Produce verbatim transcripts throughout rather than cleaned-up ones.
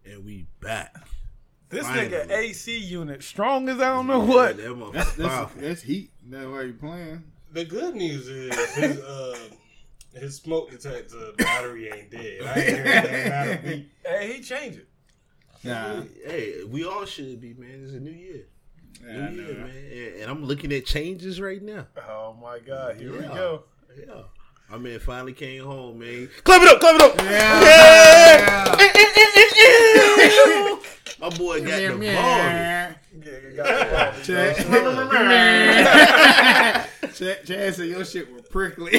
And we back. This Finally. nigga A C unit strong as I don't know what. Yeah, that That's, that's, powerful. that's heat. That's why you playing. The good news is his uh his smoke detector battery ain't dead. I ain't heard that matter beat. Hey, he changed it. Nah. Hey, we all should be, man. It's a new year. Yeah, New year, nah. man. And, and I'm looking at changes right now. Oh my God, here we Yeah. go. Yeah. My man finally came home, man. Clap it up, clap it up. Yeah. Yeah. My boy got the ball. Yeah, got the Chad, ball. Chad, Chad said your shit was prickly.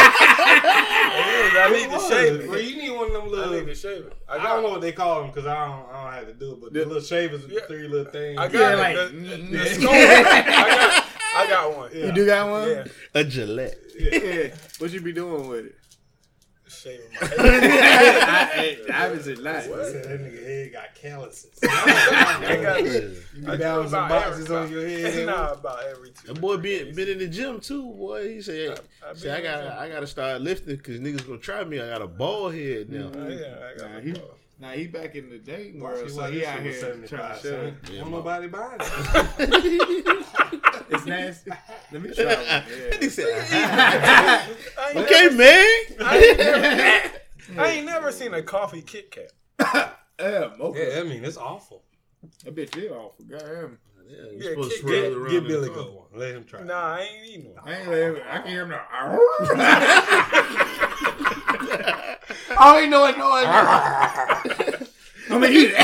I need to shave it. Well, you need one of them I little. need to shave it. I don't know what they call them because I don't, I don't have to do it, but the little shavers with the Yeah. three little things. I got Yeah, it. like- the, the, the scope. I got, I got one. Yeah. You do got one? Yeah, A Gillette. Yeah. What you be doing with it? shaving my head. I, I, I was just lying. What? That nigga head got calluses. I got You I be do down some about boxes every- on your head. Nah, about every two. That boy been been in the gym too, boy. He said, I- I "Say I been in the got gym. I got to start lifting because niggas gonna try me. I got a ball head now." Oh, yeah, I got Nah, my he, ball. nah, he back in the dating Watch world, you so like he this out shit was here trying seventy-five to show. cents. Yeah, Don't my- nobody buy it. It's nasty. Let me try one. And he Yeah. said, I ain't "Okay, never- man." I ain't, never, I ain't never seen a coffee Kit Kat. Yeah, mocha. Yeah, I mean, it's awful. That bitch is awful. Goddamn. Yeah, you Yeah, supposed to kick- swirl get- it around Give in Billy the go car. one. Let him try. it. Nah, I ain't eating one. I ain't let him, I can't hear him now. I don't even know what noise. I'm gonna eat it.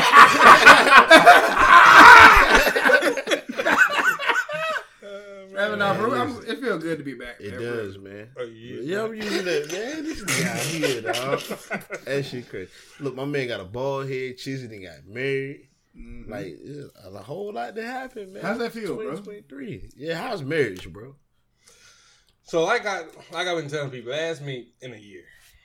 Having enough room. I'm- It feels good to be back. It man. does, man. Oh, yeah. Yeah, I'm using that, man. This guy here, dog. That shit crazy. Look, my man got a bald head. Chizzy done got married. Mhm. Like, it's a whole lot to happen, man. How's that feel, bro? twenty twenty-three. Yeah, how's marriage, bro? So like I like I've been telling people, ask me in a year,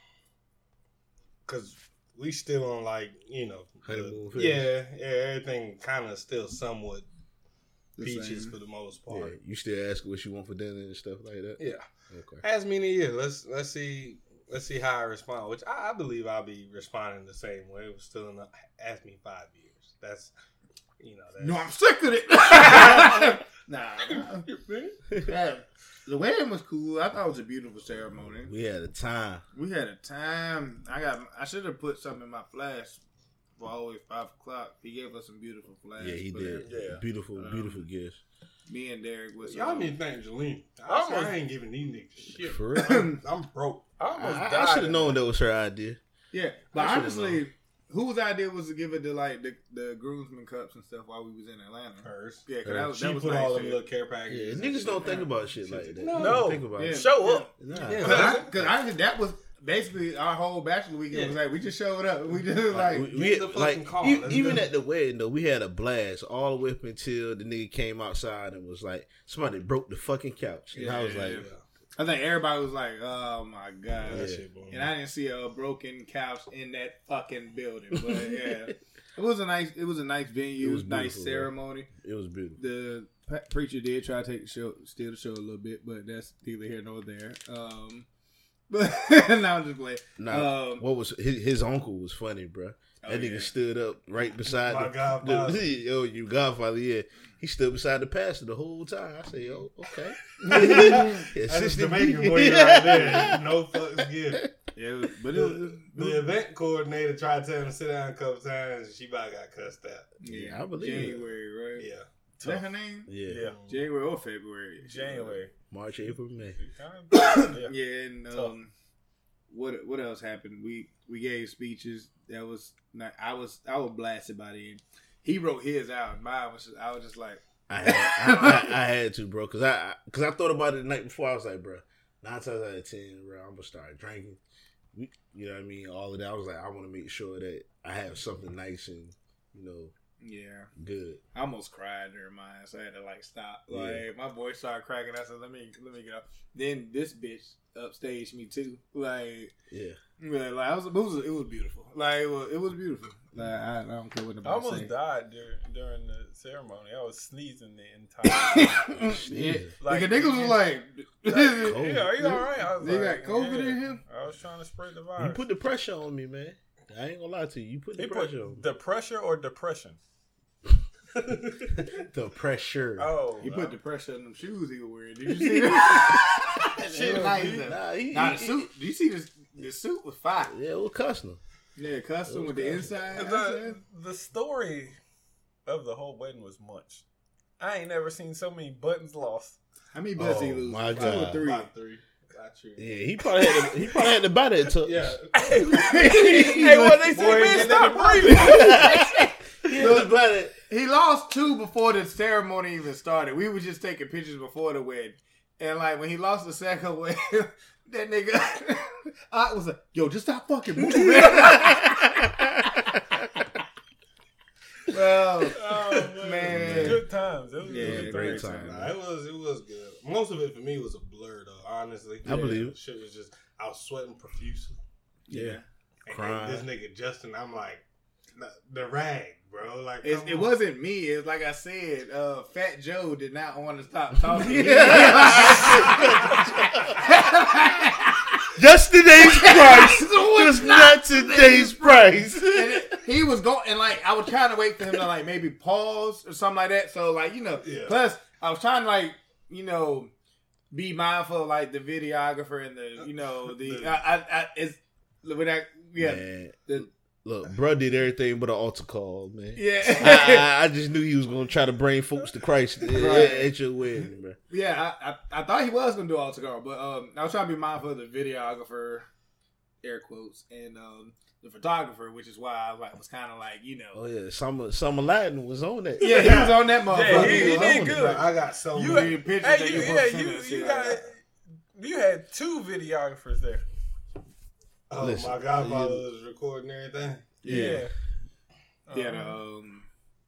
cause we still on like you know, Honeymoon the, phase. yeah, yeah, everything kind of still somewhat The peaches same. for the most Yeah, part. you still ask what you want for dinner and stuff like that? Yeah. Okay. Ask me in a year. Let's let's see let's see how I respond. Which I, I believe I'll be responding the same way. It was still in the, ask me five years. That's you know that's, No, I'm sick of it. nah, nah. Yeah, the wedding was cool. I thought it was a beautiful ceremony. We had a time. We had a time. I got. I should have put something in my flash for always five o'clock. He gave us some beautiful flash. Yeah, he for did. that. Yeah. Beautiful, Um, beautiful gifts. Me and Derek was. y'all um, need to thank Jalene. I, Almost- I ain't giving these niggas shit. For real. I'm, I'm broke. I almost I, died. I should have in known that. that was her idea. Yeah, but I should've honestly, whose idea was to give it to like the, the groomsmen cups and stuff while we was in Atlanta? Hers. Yeah, cause that was, She that was put nice all them shit. little care Yeah, packages. and niggas shit. don't think about shit like that. No. They No. don't think about Yeah. it. Show up. Nah. Yeah. Cause I, cause I, that was basically our whole bachelor weekend. Yeah. Was like we just showed up. We just like we, get we- the fucking like car. e- Let's even go. at the wedding though, we had a blast all the way up until the nigga came outside and was like, somebody broke the fucking couch, and I was Yeah, like, Yeah. I think everybody was like, "Oh my god!" That Yeah. shit, boy. And I didn't see a broken couch in that fucking building. But yeah, it was a nice. It was a nice venue. It It was was nice beautiful, ceremony. it was beautiful. The pre- preacher did try to take the show, steal the show a little bit, but that's neither here nor there. Um, but now I'm just playing. Nah, Um, what was his, his uncle was funny, bro. That Oh, nigga yeah. stood up right beside My the, godfather. the yo, you godfather, yeah. He stood beside the pastor the whole time. I say, oh, okay. That's a Assistant Jamaican deacon. boy right there. No fucks given. Yeah, it was, but it was, The, it the was event coordinator tried to tell him to sit down a couple times, and she about got cussed out. Yeah, I believe it. January, right? Yeah. Is that her name? Yeah. Yeah. January or February? January. March, April, May. yeah. Yeah, and Tough. um, what what else happened? We we gave speeches. That was not. I was I was blasted by the end. He wrote his out. Mine was. Just, I was just like, I had, I, I, I had to, bro, because I, cause I thought about it the night before. I was like, bro, nine times out of ten, bro, I'm going to start drinking. We, you know what I mean? All of that. I was like, I want to make sure that I have something nice and, you know, yeah. good. I almost cried during mine, so I had to like stop. Yeah. Like my voice started cracking. I said, "Let me let me get up." Then this bitch upstaged me too. Like, Yeah. yeah, like I was, it was it was beautiful. Like it was, it was beautiful. Like I, I don't care what I nobody almost say. died during during the ceremony. I was sneezing the entire time. yeah, Like, like, the niggas was like, Like, Cold. yeah, are you all right? I was They like, got COVID yeah. in here? I was trying to spread the You virus. put the pressure on me, man. I ain't gonna lie to you. You put the He pressure put on. the pressure or depression. The pressure. Oh, He uh, put the pressure on them shoes he was wearing. Did you see that? Shit, nice. nah, he, Nah, he- the suit. Did you see this? The suit was fire. Yeah, it was custom. Yeah, custom with the inside. the, the story of the whole wedding was much. I ain't never seen so many buttons lost. How many butts Oh, he lose? my Two God. or three? About three. Got you. Yeah, he probably had to, he probably had to buy that tux. Yeah. Hey, when they say, Boy, man, and stop then- breathing. He had to buy that. He lost two before the ceremony even started. We were just taking pictures before the wedding. And like when he lost the second one, that nigga I was like, yo, just stop fucking moving. Well, Oh, man. Man. Good times. It was Yeah, good great times. time. Nah, it was it was good. Most of it for me was a blur though, honestly. I believe it. Shit was just I was sweating profusely. Yeah. And Crying. this nigga Justin, I'm like the, the rag, bro. Like It, come it on. wasn't me. It's like I said, uh, Fat Joe did not want to stop talking. Just today's price. Just not today's price. And it, he was going, and like I was trying to wait for him to like maybe pause or something like that. So like you know, Yeah. plus I was trying to like you know be mindful of like the videographer and the you know the I I, I it's when I yeah Man, the, look, bro did everything but an altar call, man. yeah I, I, I just knew he was gonna try to bring folks to Christ at, Right. at your wedding, bro. yeah I, I I thought he was gonna do altar call, but um I was trying to be mindful of the videographer, air quotes, and um the photographer, which is why I like, was kind of like you know Oh yeah, Summer Summer Latin was on that. yeah he was on that motherfucker. Yeah, he- he was did on it. good. Bro, I got so You many. Pictures Hey, that you, you yeah, post in you, and shit you like got, that. you had two videographers there. Oh Listen, my godfather was recording everything. Yeah. Yeah, Um, the, um,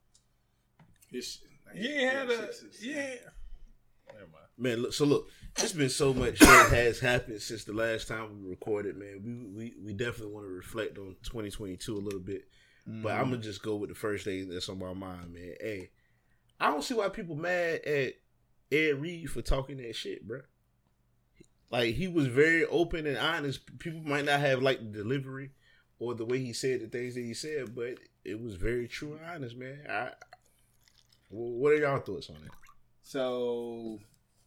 his, you ain't had yeah, a, shit, shit, yeah. shit. Never mind. Man, look, so look, there's been so much that has happened since the last time we recorded, man. We we, we definitely want to reflect on twenty twenty-two a little bit. But I'm gonna just go with the first thing that's on my mind, man. Hey, I don't see why people mad at Ed Reed for talking that shit, bro. Like, he was very open and honest. People might not have liked the delivery or the way he said the things that he said, but it was very true and honest, man. I, what are y'all thoughts on it? So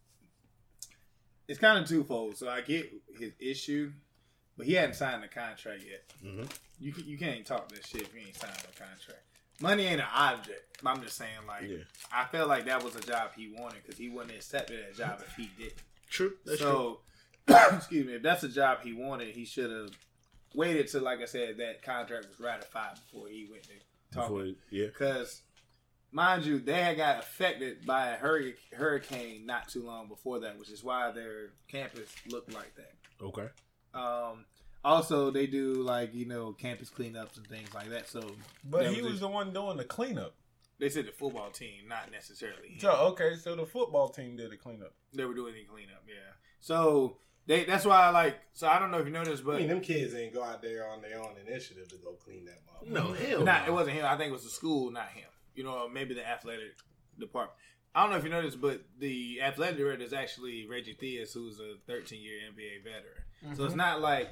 it's kind of twofold. So I get his issue, but he hadn't signed the contract yet. Mm-hmm. You can- you can't talk that shit if you ain't signed the contract. Money ain't an object. I'm just saying, like, Yeah. I felt like that was a job he wanted because he wouldn't have accepted that job if he didn't. True. That's true. so, excuse me, if that's a job he wanted, he should have waited till, like I said, that contract was ratified before he went to talk. Before, yeah. Because, mind you, they had got affected by a hurri- hurricane not too long before that, which is why their campus looked like that. Okay. Um, also, they do, like, you know, campus cleanups and things like that. So, But that he was was it. the one doing the cleanup. They said the football team, not necessarily him. So okay, so the football team did the cleanup. They were doing the cleanup, yeah. So, they that's why I like, so I don't know if you noticed, but I mean, them kids ain't go out there on their own initiative to go clean that motherfucker. No, hell not, no. it wasn't him. I think it was the school, not him. You know, maybe the athletic department. I don't know if you noticed, but the athletic director is actually Reggie Theus, who's a thirteen-year N B A veteran. Mm-hmm. So it's not like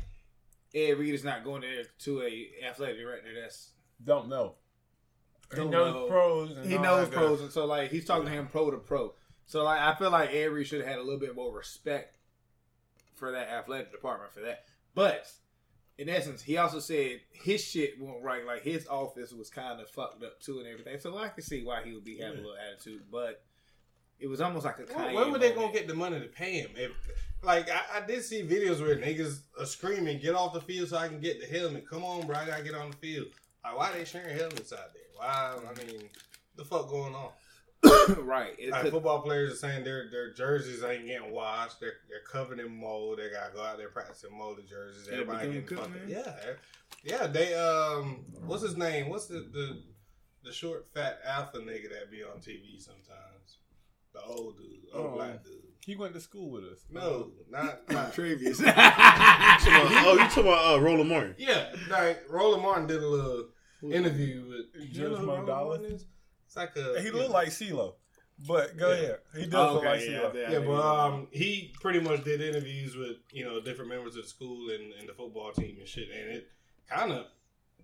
Ed Reed is not going there to a athletic director that's Don't know. He Don't knows know. pros. And he all knows that pros, good. and so like he's talking to him pro to pro. So like I feel like Ed Reed should have had a little bit more respect for that athletic department for that. But in essence, he also said his shit went right. Like his office was kind of fucked up too and everything. So I can see why he would be having a little attitude, but it was almost like a Where, Kanye where were they moment. gonna get the money to pay him? If, like I, I did see videos where niggas are screaming, "Get off the field so I can get the helmet." Come on, bro, I gotta get on the field. Like, why they sharing helmets out there? Why? I mean, the fuck going on? right? It Like could- football players are saying their their jerseys ain't getting washed. They're they're covered in mold. They gotta go out there practicing molded jerseys. Yeah, Everybody becoming getting cooked, fucking man. yeah, yeah. They um, what's his name? What's the the the short fat alpha nigga that be on T V sometimes? The old dude, old Oh. black dude. He went to school with us. No, not not not. Travius. Oh, you talking about uh, Roland Martin? Yeah, like Roland Martin did a little interview with Judge you know who Mo Roland Dollar? Martin is? It's like a He looked like CeeLo. But go Yeah. ahead. He does Oh, look like okay, CeeLo. yeah, Yeah, but um, he pretty much did interviews with you know different members of the school and, and the football team and shit, and it kind of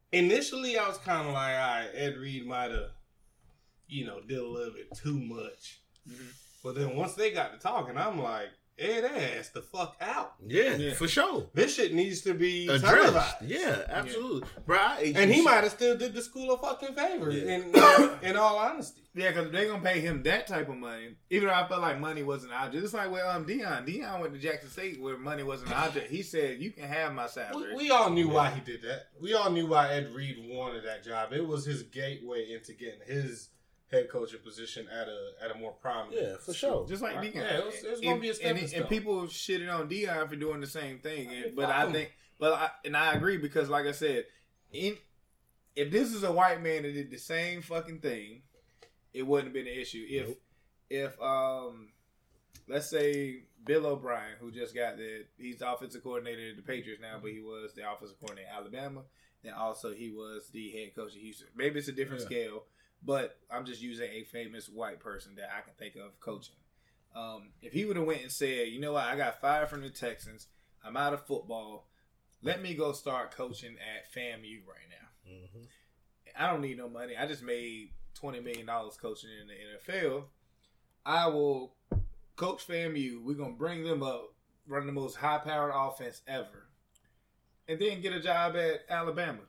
initially I was kind of like, all right, Ed Reed might have, you know, did a little bit too much. Mm-hmm. But then once they got to talking, I'm like, Ed ass the fuck out. Yeah, yeah, for sure. This shit needs to be addressed. televised. Yeah, absolutely. Yeah. Bro, I and he might have still did the school a fucking favor, yeah. in, in all honesty. Yeah, because they're going to pay him that type of money. Even though I felt like money wasn't an object. It's like with um, Deion. Deion went to Jackson State where money wasn't an object. He said, you can have my salary. We, we all knew yeah. why he did that. We all knew why Ed Reed wanted that job. It was his gateway into getting his head coaching position at a at a more prominent. Yeah, for sure. Just like Deion. Yeah, it was, it was going to be a stepping and, stone. And people shitted on Deion for doing the same thing. And, but I I think, but I, and I agree because, like I said, in if this is a white man that did the same fucking thing, it wouldn't have been an issue. If nope. if um, let's say Bill O'Brien, who just got the he's the offensive coordinator of the Patriots now, but he was the offensive coordinator at Alabama, and also he was the head coach of Houston. Maybe it's a different yeah. scale. But I'm just using a famous white person that I can think of coaching. Um, if he would have went and said, you know what, I got fired from the Texans. I'm out of football. Let me go start coaching at FAMU right now. Mm-hmm. I don't need no money. I just made twenty million dollars coaching in the N F L. I will coach FAMU. We're going to bring them up, run the most high-powered offense ever, and then get a job at Alabama.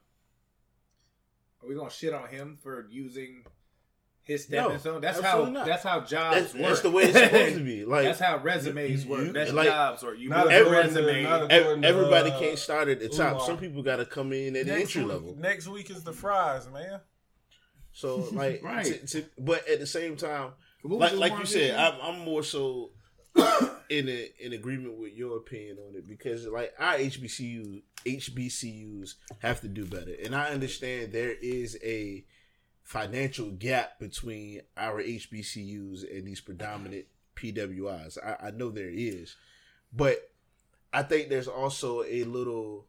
Are we gonna shit on him for using his stepping stone? No, that's how not. That's how jobs that's, work. That's the way it's supposed to be. Like that's how resumes you, work. you, that's like, jobs work. You build a resume. Every, everybody uh, can't start at the top. Umar. Some people got to come in at the entry week, level. Next week is the fries, man. So like, right. to, to, but at the same time, like like you said, I'm, I'm more so in a, in agreement with your opinion on it because like our H B C U H B C Us have to do better, and I understand there is a financial gap between our H B C Us and these predominant P W Is. I, I know there is, but I think there's also a little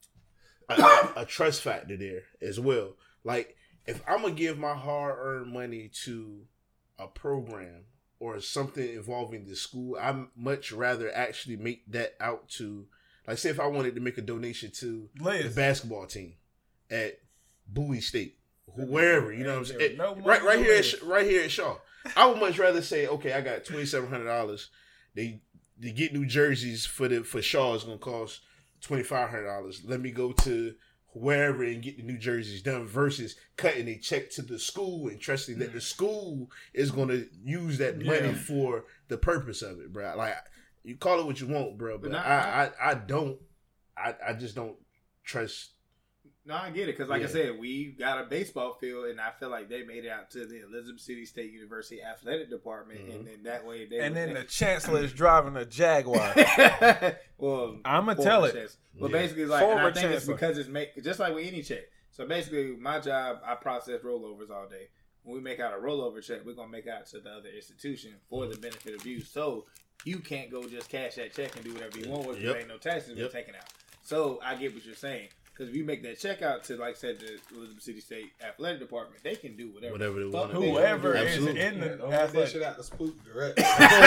a, a trust factor there as well. Like if I'm gonna give my hard-earned money to a program or something involving the school, I'd much rather actually make that out to, like, say if I wanted to make a donation to Liz. the basketball team at Bowie State, wherever, you know what I'm saying? No right, right here, at, right here at Shaw. I would much rather say, okay, I got twenty-seven hundred dollars. They they get new jerseys for the for Shaw is gonna cost twenty-five hundred dollars. Let me go to wherever and get the new jerseys done versus cutting a check to the school and trusting that the school is going to use that money yeah. for the purpose of it, bro. Like, you call it what you want, bro, but, but I, I, I don't, I, I just don't trust. No, I get it because, like yeah. I said, we got a baseball field, and I feel like they made it out to the Elizabeth City State University athletic department, mm-hmm. and then that way they. And then the chancellor is driving a Jaguar. Well, I'm gonna tell it. Chancellor. Well, yeah. basically, like, and I think chancellor. it's because it's make just like with any check. So basically, my job, I process rollovers all day. When we make out a rollover check, we're gonna make out to the other institution for the benefit of you. So you can't go just cash that check and do whatever you want with it. Yep. There ain't no taxes yep. taken out. So I get what you're saying. Because if you make that check out to, like I said, the Elizabeth City State Athletic Department, they can do whatever. Whatever they want. Whoever is Absolutely. in the yeah, athletic. That shit out the spook direct.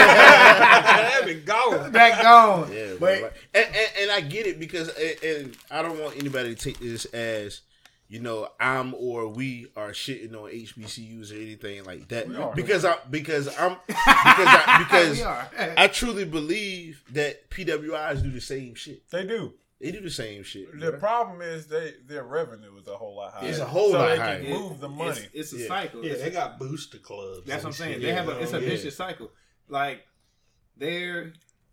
That been gone. That gone. Yeah, but, like, and, and, and I get it because, and, and I don't want anybody to take this as, you know, I'm or we are shitting on H B C Us or anything like that. Because I because I'm because I, because I truly believe that P W Is do the same shit. They do. They do the same shit. The bro. problem is they their revenue is a whole lot higher. It's a whole so lot they higher. can move the money. It's, it's a yeah. cycle. Yeah, it's they a, got booster clubs. That's what I'm saying. Shit. They have a yeah, it's a yeah. vicious cycle. Like they're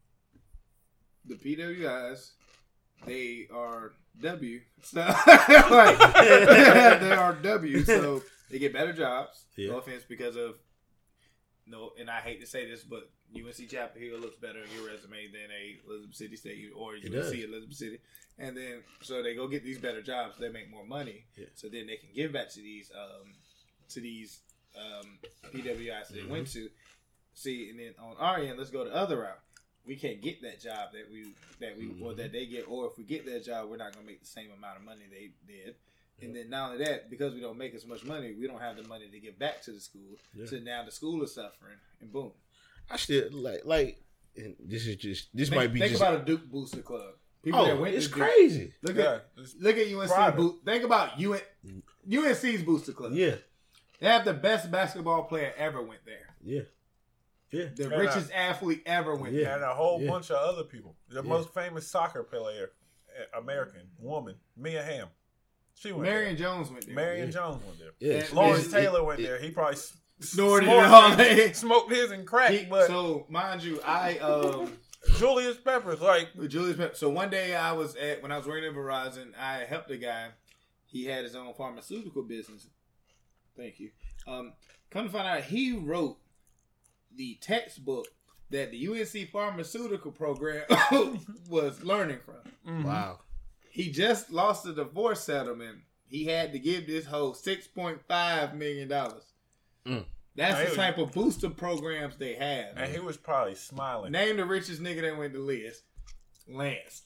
the P W Is, they are W. So like they are W. So they get better jobs. Yeah. No offense, because of no, and I hate to say this, but U N C Chapel Hill looks better on your resume than a Elizabeth City State or U N C Elizabeth City. And then, so they go get these better jobs. They make more money. Yeah. So then they can give back to these um, to these um, P W Is they mm-hmm. went to. See, and then on our end, let's go the other route. We can't get that job that we that we mm-hmm. or that they get, or if we get that job, we're not going to make the same amount of money they did. And then not only that, because we don't make as much money, we don't have the money to give back to the school. Yeah. So now the school is suffering, and boom. I still like like. And this is just this think, might be think just about a Duke Booster Club. People Oh, that went it's to crazy. Look Yeah, at it's look at U N C. private. Bo- think about U N, U N C's booster club. Yeah, They have the best basketball player ever went there. yeah, yeah. The And, richest athlete ever went Yeah. there. and a whole Yeah. bunch of other people. The Yeah. most famous soccer player, uh, American woman, Mia Hamm. She went Marion Jones went there. there. Marion Yeah. Jones went there. Yeah, And Lawrence it- Taylor it- went it- there. He probably s- Snorted it smoked all. his- smoked his and crack. He- but so mind you, I um Julius Peppers, like with Julius Pep- So one day I was at when I was working at Verizon, I helped a guy. He had his own pharmaceutical business. Thank you. Um, come to find out, he wrote the textbook that the U N C pharmaceutical program was learning from. mhm. Wow. He just lost a divorce settlement. He had to give this whole six point five million dollars. Mm. That's Hey, the type of booster programs they have. and he was probably smiling. Name the richest nigga that went to Liz. Lance.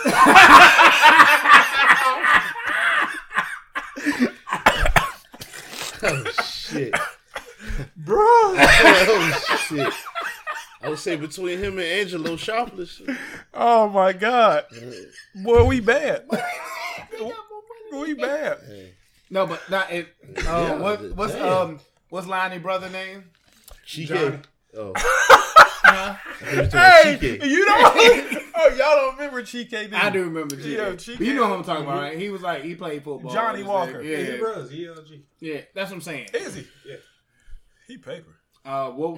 Oh shit, Bro, oh shit. I would say between him and Angelo Shopless. oh my God, uh, boy, we bad. we bad. hey, No, but not it. Uh, Yeah, what, what's damn. um what's Lonnie brother name? Chike. Johnny. Oh, Huh? I thought you were talking about Hey, Chike. you don't? Oh, y'all don't remember Chike? Do you? I do remember G. Yeah, But Chike- you know who I'm talking about, right? He was like he played football. Johnny His Walker. name- Yeah, Yeah, he yeah, runs E L G. yeah. That's what I'm saying. Is he? Yeah. He paper. Uh, what?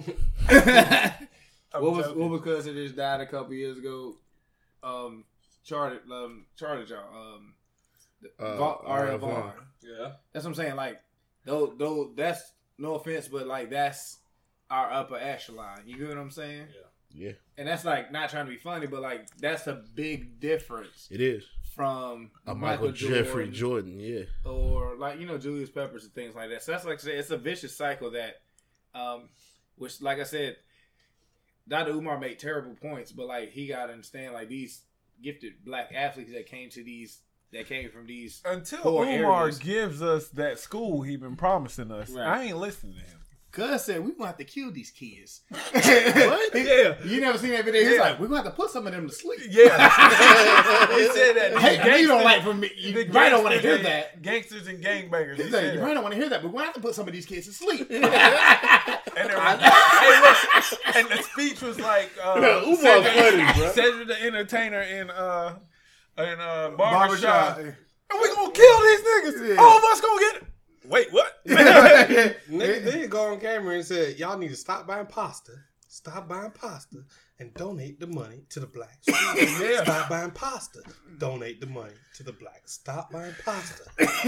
I'm what was joking. what was cousin just died a couple years ago? Um, Charter, um, Charter John, um, Uh, Va- Ariel Ariel Vaughn. Vaughn. Yeah. That's what I'm saying. Like, though, though, that's no offense, but like that's our upper echelon. You get what I'm saying? Yeah, And that's like not trying to be funny, but like that's a big difference it is. from A Michael, Jeffrey Jordan. Yeah, or like you know Julius Peppers and things like that. So that's like I said, it's a vicious cycle that, um, which like I said, Doctor Umar made terrible points, but like he got to understand like these gifted black athletes that came to these that came from these. Until poor Umar areas. gives us that school he been promising us, Right. I ain't listening to him. Cuz said we gonna have to kill these kids. What? Yeah. You never seen that video? He's Yeah. like, we're gonna have to put some of them to sleep. Yeah. he said that. Hey, I know you don't Gangsters- like from me. You the probably don't want to gangsters hear and- that. Gangsters and gangbangers. He He's like, said you that. probably don't want to hear that, but we're gonna have to put some of these kids to sleep. And, there was, hey, look, and the speech was like uh, Umar Cedric, funny, bro. Cedric the Entertainer in uh in uh barbershop. Barbershop. And we gonna kill these niggas. Yeah. All of us gonna get it. Wait, what? Nigga did go on camera and said, y'all need to stop buying pasta, stop buying pasta, and donate the money to the blacks. Yeah. Stop buying pasta, donate the money to the blacks. Stop buying pasta.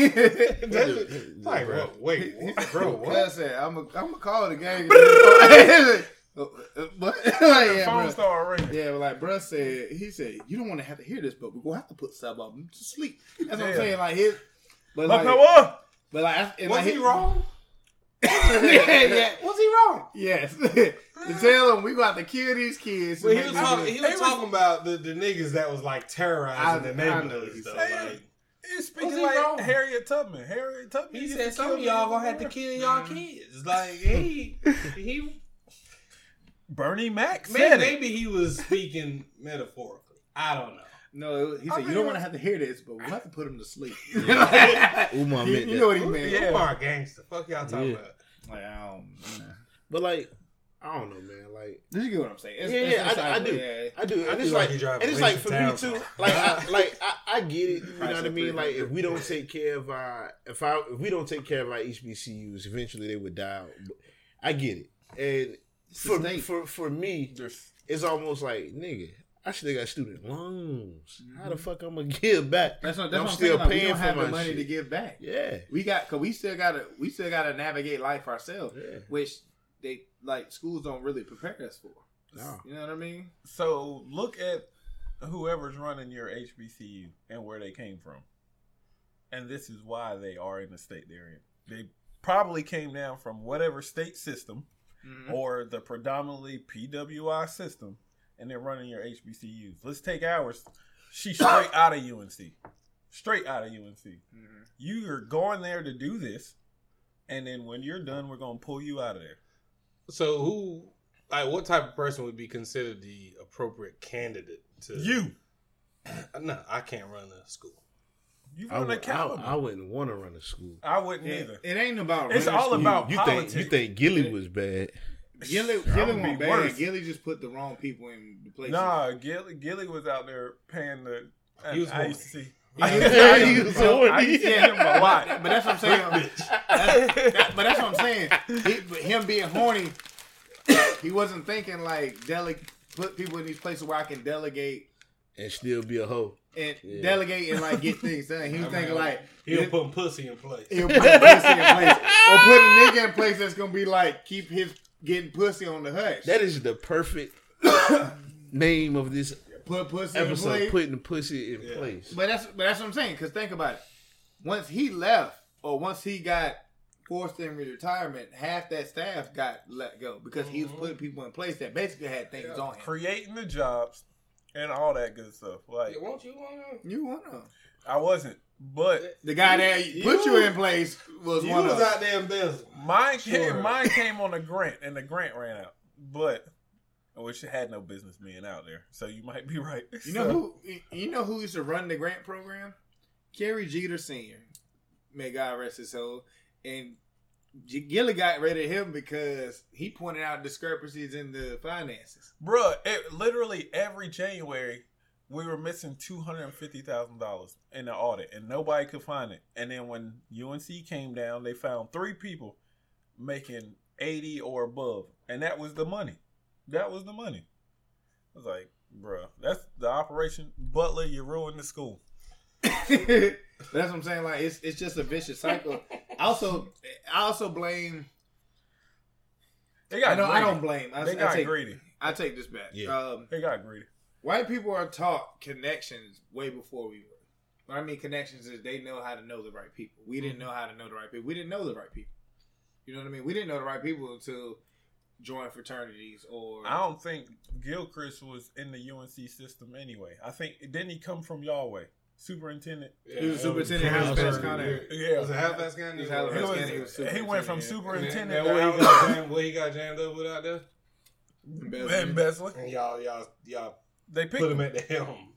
Like, bro, wait, what? bro, Cuz what? said, I'm gonna I'm gonna call the gang. But like, The yeah, phone bro. started ringing. Yeah, but like bruh said, he said, you don't want to have to hear this, but we're gonna have to put some of them to sleep. That's what I'm Yeah. saying. Like his, but Look, like, what? but like, I- and Was like he his- wrong? yeah, yeah. Was he wrong? Yes. To tell him we gonna have to kill these kids. Well, and he make was them talking. do- He was He was- talking about the, the niggas that was like terrorizing I- the I know neighborhood what and he stuff. said. Like, He's speaking Was he like wrong? Harriet Tubman. Harriet Tubman. he used said to some kill of y'all niggas gonna have to in kill war. y'all kids. Like he he Bernie Mac maybe, said it. maybe he was speaking metaphorically. I don't know. No, he I said you mean, don't want to have to hear this, but we'll have to put them to sleep. Umar you, meant you that. know what he meant? Yeah. Umar gangster. Fuck y'all talking Yeah. about. Like, I don't, you know. But like, I don't know, man. Like, Did you get what I'm saying? It's, yeah, it's yeah, I, I inside, do, yeah. I do, I and it's feel like like, he driving and it's like Lynch for to me town too. car. Like, I, like I, I get it. You know Price what I of mean? three Like, hundred. if we don't take care of our, if I, if we don't take care of our H B C Us, eventually they would die out. But I get it, and for state. for for me, it's almost like nigga. I still got student loans. How the fuck I'm gonna give back? That's what, I'm that's what I'm still saying. Like, we paying don't for have my the money shit. to give back. Yeah, We got, cause we still gotta, we still gotta navigate life ourselves, yeah. which they like schools don't really prepare us for. No. You know what I mean? So look at whoever's running your H B C U and where they came from. And this is why they are in the state they're in. They probably came down from whatever state system Mm-hmm. or the predominantly P W I system, and they're running your H B C Us. Let's take ours. She's straight out of U N C. Straight out of U N C. Mm-hmm. You are going there to do this, and then when you're done, we're going to pull you out of there. So who, like, what type of person would be considered the appropriate candidate to You. No, I can't run a school. You I, run a would, I, Calvin. I wouldn't want to run a school. I wouldn't It, either. it ain't about. It's running all school. about You politics. think you think Gilly was bad? Gilly. That Gilly would won't be bad. worse. Gilly just put the wrong people in the place. Nah, Gilly, Gilly was out there paying the. He was I horny. used to see. Yeah, he he was was horny. I used to see him a lot. But that's what I'm saying. That's, that, but that's what I'm saying. He, but him being horny, he wasn't thinking like dele- put people in these places where I can delegate And still be a hoe. and Yeah. delegate and like get things done. He was thinking like He'll he'll, put pussy in place. he'll put pussy in place or put a nigga in place that's gonna be like keep his getting pussy on the hush. That is the perfect name of this Put pussy in episode. place. Putting the pussy in Yeah. place. But that's but that's what I'm saying. Because think about it. Once he left, or once he got forced in retirement, half that staff got let go because he was putting people in place that basically had things on him. Creating the jobs and all that good stuff. Like Yeah, won't you want to? You wanna I wasn't, but the guy that You- put you in place was You one was of out there embezzling. mine Sure. came, mine came on a grant, and the grant ran out. But which had no business being out there. So you might be right. You know So, who? You know who used to run the grant program? Kerry Jeter Senior May God rest his soul. And G- Gilly got rid of him because he pointed out discrepancies in the finances. bruh, it, literally every January we were missing two hundred and fifty thousand dollars in the audit, and nobody could find it. And then when U N C came down, they found three people making eighty or above, and that was the money. That was the money. I was like, bruh, that's the operation. Butler, you ruined the school. That's what I'm saying. Like it's it's just a vicious cycle. Also, I also blame. They got I know greedy. I don't blame. I, They I got take, greedy. I take this back. Yeah. Um, They got greedy. white people are taught connections way before we were. What I mean connections is they know how to know the right people. We didn't know how to know the right people. We didn't know the right people. You know what I mean? We didn't know the right people until join fraternities or. I don't think Gilchrist was in the U N C system anyway. I think didn't he come from Yahweh? Superintendent. Yeah, He was that was superintendent the of first Halifax County. Yeah. Was it Halifax County? He was He, Halifax was, County, he was he went from superintendent, superintendent And, and to what, he Halifax- got jammed, what he got jammed up with out there? embezzling. And y'all, y'all, y'all They picked put him at the helm.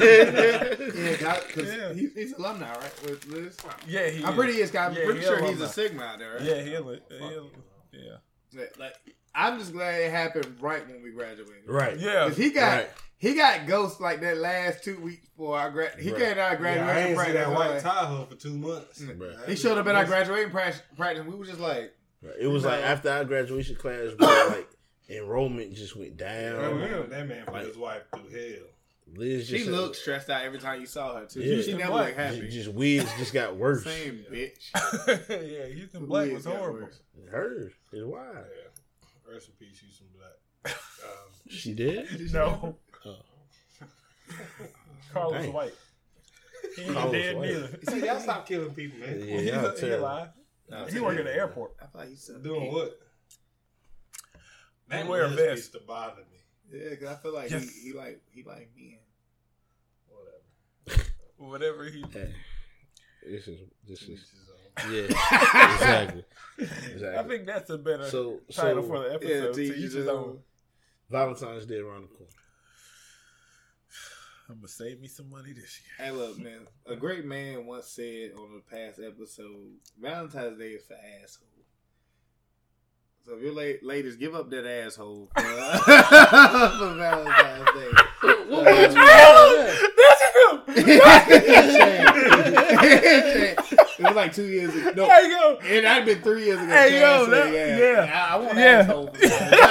Yeah, because Yeah. he, he's alumni, right? With Liz? Yeah, he. I'm is. pretty. Is, I'm Yeah, pretty he sure he's alumni. a Sigma out there, right? Yeah, he'll. he'll yeah. Like, like, I'm just glad it happened right when we graduated. Right. Yeah. 'Cause he got Right. he got ghost like that last two weeks before I grad. He Right. came out of Yeah, I graduation ain't see practice. that white like- Tahoe for two months. Bruh. he showed up at our graduating practice. practice we were just like, Right. It was like No. after our graduation class, bro, like enrollment just went That down. man, that man put Like- his wife through hell. Liz she just looked stressed out every time you saw her too. Yeah. She never Black. looked happy. just, just wigs just got worse. Same bitch. yeah, Houston Black Wigs was got horrible. worse. Hers is wild. Yeah. Rest in peace, Houston Black. Um, She did. No, Oh. Carlos Dang. White. He ain't Carlos dead White. neither. see, y'all stop killing people, man. Yeah, He, y'all he terrible. alive. No, He work at the airport. I thought he said Doing what? He That wear a list vest. used to bother me. Yeah, because I feel like Yes. he, he like he like men. Whatever. Whatever he. Hey, this is this Each is his own. yeah, exactly, exactly. I think that's a better so. title So for the Yeah, episode. to to each each his his own. own. Valentine's Day around the corner. I'm gonna save me some money this year. Hey, look, man. A great man once said on the past episode, Valentine's Day is for assholes. So if you're late, ladies, give up that asshole for, for Valentine's Day. What made you It was like two years ago. No, There you go. it had been three years ago. Hey, Chad yo, said, that- yeah, yeah. I, I want Yeah. an asshole for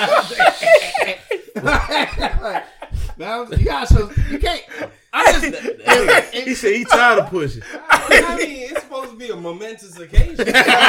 Valentine's Day. Valentine's- you gotta show. You can't. I just. He said he tired of pushing. I mean, it's supposed to be a momentous occasion.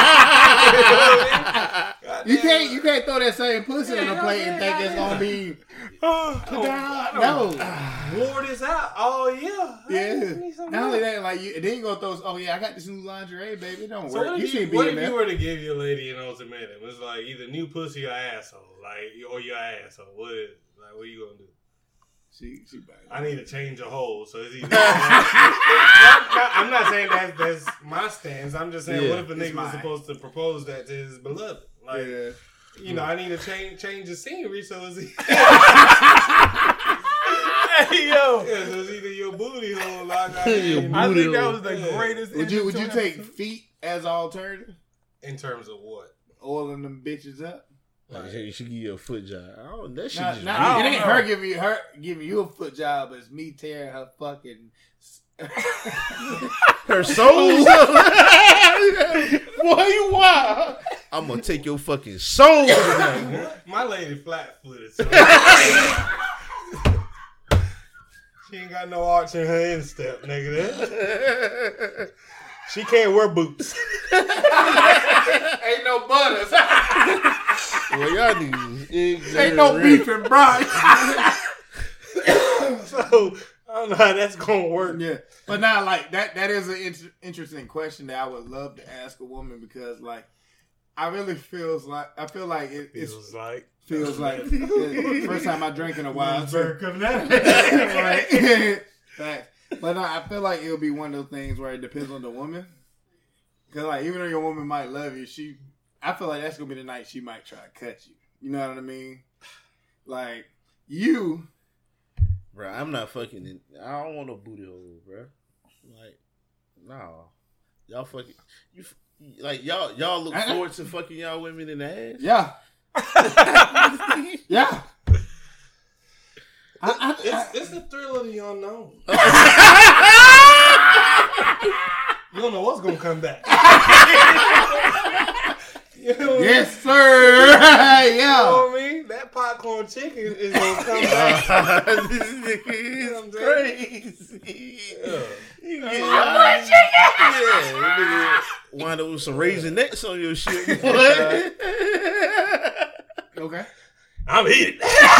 You can't you can't throw that same pussy on the plate and think it's gonna be no. Wore this out all year. Yeah. Need some Not only more. that, like you then you gonna throw oh yeah, I got this new lingerie, baby. It don't So work. what You if, you, should be what in if you there. were to give your lady an ultimatum? It's like either new pussy or asshole, like or your asshole. What is like? What are you gonna do? She she bad. I need to change a hole, so it's either. I'm not saying that that's my stance. I'm just saying, Yeah. what if a It's nigga was mine. supposed to propose that to his beloved? Like, Yeah. you know, I need to change change the scenery, so is he? Hey, yo. Yeah, so it's either your booty hole lock out Your I booty think that hole. was the Yeah. greatest. Would you would you ending to an take episode. feet as alternative? in terms of what? Oiling them bitches up? Like, hey, she give you a foot job. Oh, that shit Nah, just nah, I it don't ain't know. her giving you her giving you a foot job. It's me tearing her fucking. her soul. Boy, you wild. I'm gonna take your fucking soul tonight. My lady flat footed. So she ain't got no arch in her instep, nigga. She can't wear boots. Ain't no butters. Well, y'all niggas. Ain't no beef and brine. So I don't know how that's gonna work. Yeah, but now like that that is an inter- interesting question that I would love to ask a woman because like I really feels like I feel like it it's, Feels like feels like the first time I drank in a while. So, coming out. right? Facts. But no, I feel like it'll be one of those things where it depends on the woman. Cause like even though your woman might love you, she I feel like that's gonna be the night she might try to cut you. You know what I mean? Like you. Bro, I'm not fucking. In, I don't want no booty hole, bro. Like, no, y'all fucking. You like y'all. Y'all look I- forward to fucking y'all women in the ass. Yeah. Yeah. I, I, It's, it's the thrill of the unknown. You don't know what's gonna come back. You know what yes, sir. Yeah. You know what I mean? That popcorn chicken is gonna come back. This nigga is crazy. Yeah. You get popcorn chicken. Yeah, that nigga wind up with some raisinets on your shit. boy. Okay. I'm eating.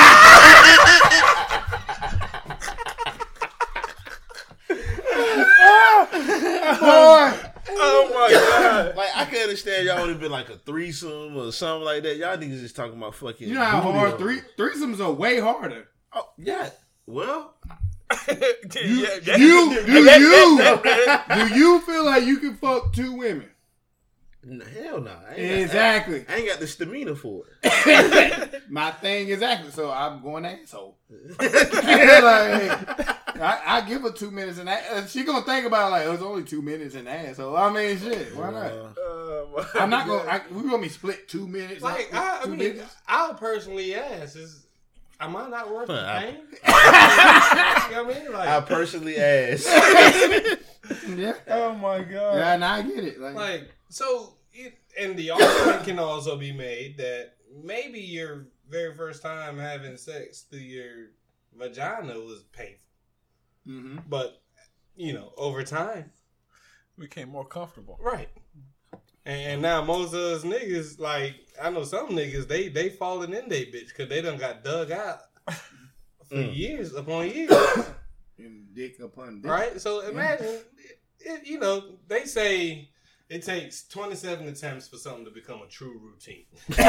Boy. Oh my god! Like I can understand y'all would have been like a threesome or something like that. Y'all niggas just talking about fucking. You know how booty hard hole. three threesomes are way harder. Oh yeah. Well, You, You, you, do you, do you feel like you can fuck two women? n- hell no. I ain't Exactly. Got, I ain't got the stamina for it. My thing exactly. So I'm going asshole. Like, I, I give her two minutes and that. She gonna think about it like oh, it's only two minutes and asshole. I mean, shit. Why not? Uh, Oh, I'm not gonna. I, we gonna be split two minutes. Like up, I, I two mean, minutes. I'll personally ask: Is am I not worth the Huh. pain? You know what I mean? Like, I personally asked. Yeah. oh my god! Yeah, and I get it. Like, Like, so, it, and the argument can also be made that maybe your very first time having sex through your vagina was painful. mm-hmm. But, you know, over time, Became more comfortable. right. And now most of us niggas, like, I know some niggas, they they falling in they bitch because they done got dug out for Mm. years upon years. and dick upon dick. Right? So imagine, it, it, you know, they say it takes twenty-seven attempts for something to become a true routine.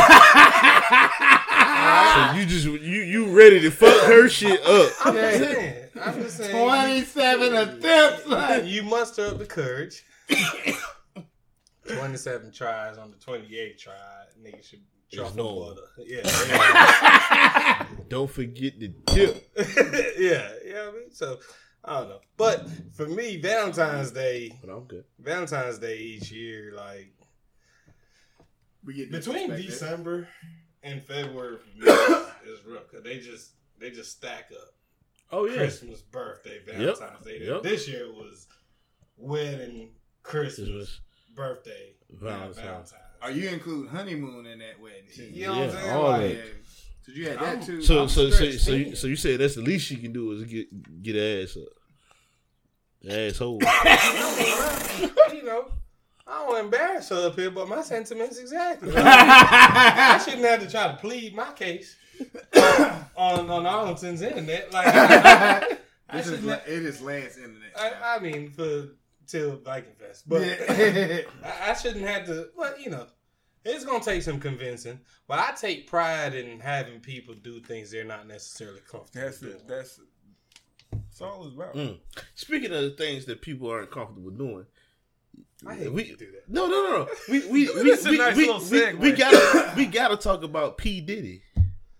So you just you you ready to fuck her shit up? I'm Yeah. just saying. I'm just saying. Twenty-seven attempts. Like, You muster up the courage. twenty-seven tries on the twenty-eighth try. Nigga should drop no. the butter. Yeah. Don't forget the tip. yeah. You know what I mean? So, I don't know. But for me, Valentine's Day, But I'm good. Valentine's Day each year, like, we get between disrespected. December and February for me is rough. Cause they just, they just stack up. Oh yeah. Christmas, birthday, Valentine's Day. Yep. This year was wedding, This Christmas, was birthday, Valentine's. Valentine's. Are you include honeymoon in that wedding? too? You know what I'm Yeah, saying? all Like, that. Yeah. So you had that too. So I'm so so stretched so thin. you, so you said that's the least she can do is get get her ass up. Asshole. you know, I don't want to embarrass her up here, but my sentiments exactly. I shouldn't have to try to plead my case on on Arlington's internet. Like, I, I This is shouldn't la- have, it is Lance internet. I, I mean, for till Viking Fest, but Yeah. I, I shouldn't have to. But you know, it's gonna take some convincing. But I take pride in having people do things they're not necessarily comfortable That's doing. it. That's that's all it's about. Mm. Speaking of the things that people aren't comfortable doing, I hate we when you do that. no no no we we we That's a we, nice we, little we, segue. we gotta we gotta talk about P Diddy. Uh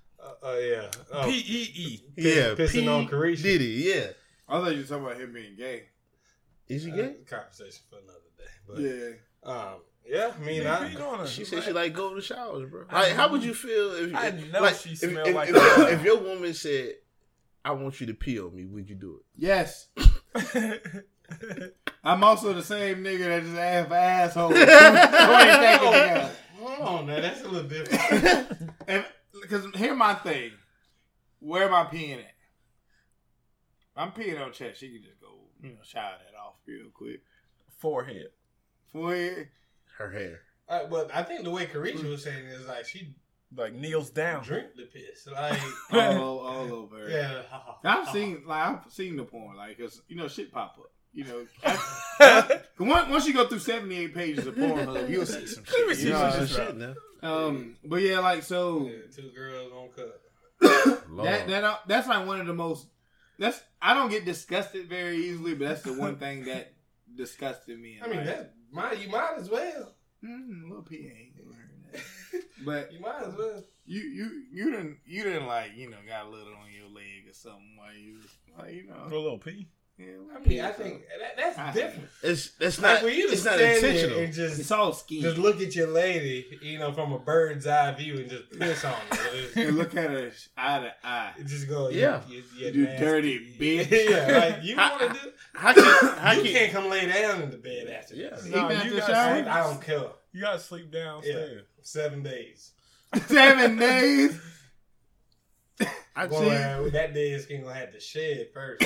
Oh yeah. Oh, P E E. Yeah, pissing P. on Carisha. Diddy. Yeah. I thought you were talking about him being gay. Is he Uh, gay? conversation for another day. But Yeah. um, yeah, I mean, Yeah, I, he gonna- She said she like golden showers, bro. Like, how would you feel if I if- know like, she if, smelled if, like if, that. if your woman said, "I want you to pee on me," would you do it? Yes. it. I'm also the same nigga that just asked for asshole. So ain't that together. hold on, now that's a little different. And because here's my thing, where am I peeing at? I'm peeing on chest. She can just go, you know, shower that off real quick. Forehead. Forehead. Her hair. Uh, but I think the way Carisha was saying is like she Like kneels down. drink the piss, like all, all over. her. yeah. I've seen like I've seen the porn, like, cause you know shit pop up. You know, after, once once you go through seventy-eight pages of Pornhub, you'll see some Let me shit. see You know, some what I'm shit. Shit now. Um, but yeah, like so Yeah, two girls on cut. Lord. that that that's like one of the most. That's I don't get disgusted very easily, but that's the one thing that disgusted me. I mean, like, that might you might as well. mm, little P ain't gonna hurt that. But You might as well. you you you didn't you didn't like you know got a little on your leg or something while you was like you A know. little pee. Yeah, I mean, I think that, that's I- different. It's that's Like not. when you It's just not stand there intentional. and just it's all skin. just look at your lady, you know, from a bird's eye view and just piss on her. and look at her eye to eye. Just go, Yeah. you, you, You nasty. dirty bitch. yeah, like you How- want to do. How can how You can can't come lay down in the bed after Yeah. this. No, Even after you the gotta shower? sleep- I don't care. You gotta sleep downstairs. Seven days. Seven days. I Boy, see. that day is gonna have to shed first.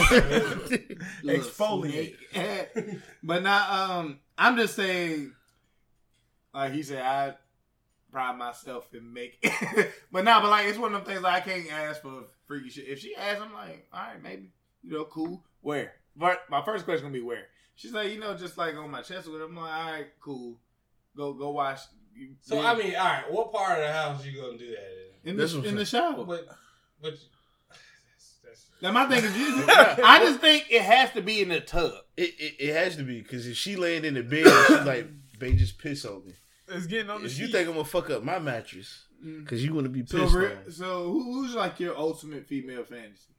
Exfoliate. Snake. But not um I'm just saying like he said, I pride myself in making but nah, but like it's one of them things like I can't ask for freaky shit. If she asks, I'm like, alright, maybe. You know, cool. Where? But my first question gonna be where? She's like, you know, just like on my chest with her. I'm like, alright, cool. Go go watch. You, So then- I mean, all right, what part of the house you gonna do that in That's the what in I'm the shower. in? But but that's, that's, Now my thing is, you- I just think it has to be in the tub. It, it it has to be because if she laying in the bed and she's like, "Babe, just piss on me." It's getting on the If you sheet. think I'm gonna fuck up my mattress because you want to be So, pissed re- on, so who, who's like your ultimate female fantasy?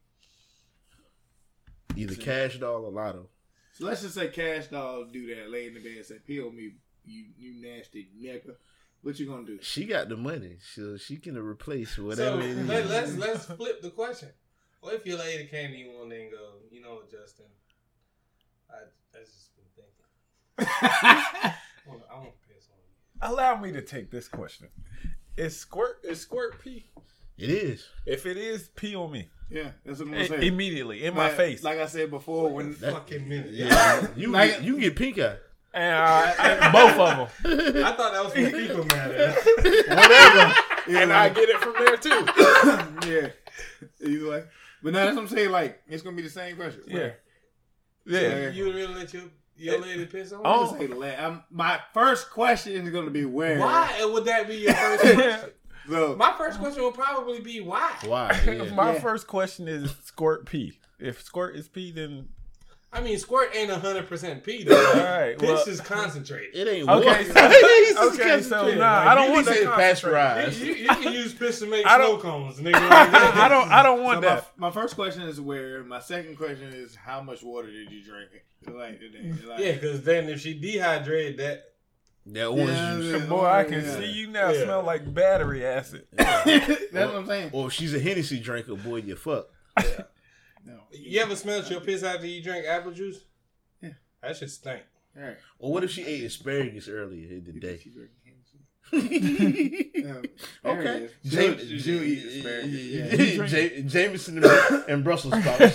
either Cash Doll or Lotto. So let's just say Cash Doll do that, lay in the bed and say, "Peel me, you you nasty nigga." What you gonna do? She got the money, so she can replace so whatever it is. let, let's let's flip the question. What if your lady came to you one day and go, you know what, Justin? I I just been thinking. I want I want to piss on you. Allow me to take this question. Is squirt is squirt pee? It is. If it is, pee on me. Yeah, that's what I'm I- gonna say. immediately in my Like- face. Like I said before, when That- Fucking minute. Yeah, you Like- get, you can get pink eye. and uh, I- both of them. I thought that was for people matter. Whatever. yeah, And I like- get it from there too. yeah, either way. But now that's what I'm saying. Like it's gonna be the same question. Yeah. Yeah. You would really let your your lady piss on you? I'm gonna say la- I'm, my first question is gonna be where. Why would that be your first question? So, My first question would probably be why. Why? Yeah. My Yeah. first question is squirt pee. If squirt is pee, then I mean, squirt ain't one hundred percent pee, though. all right. Piss Well, is concentrated. It ain't okay. water. So, It's okay. So concentrated. nah, Like, I don't you want need that to concentrate. pasteurize. You, you, you can use piss to make I snow don't- cones, nigga. Like that. I don't. I don't want so that. my, my first question is where. My second question is how much water did you drink? Like, like Yeah, because then if she dehydrated that, That orange Yeah, juice. yeah. Boy, I can Yeah. see you now. Yeah. Smell like battery acid. That's what I'm saying. Or if she's a Hennessy drinker, boy, you fuck. No. you ever smelled your piss after you drank apple juice? Yeah. That shit stink. All right. Or what if she ate asparagus earlier in the day? She drinking Hennessy. Um, there Okay. it is. She'll, she'll eat asparagus. Yeah. Ja- Jameson and, and Brussels sprouts.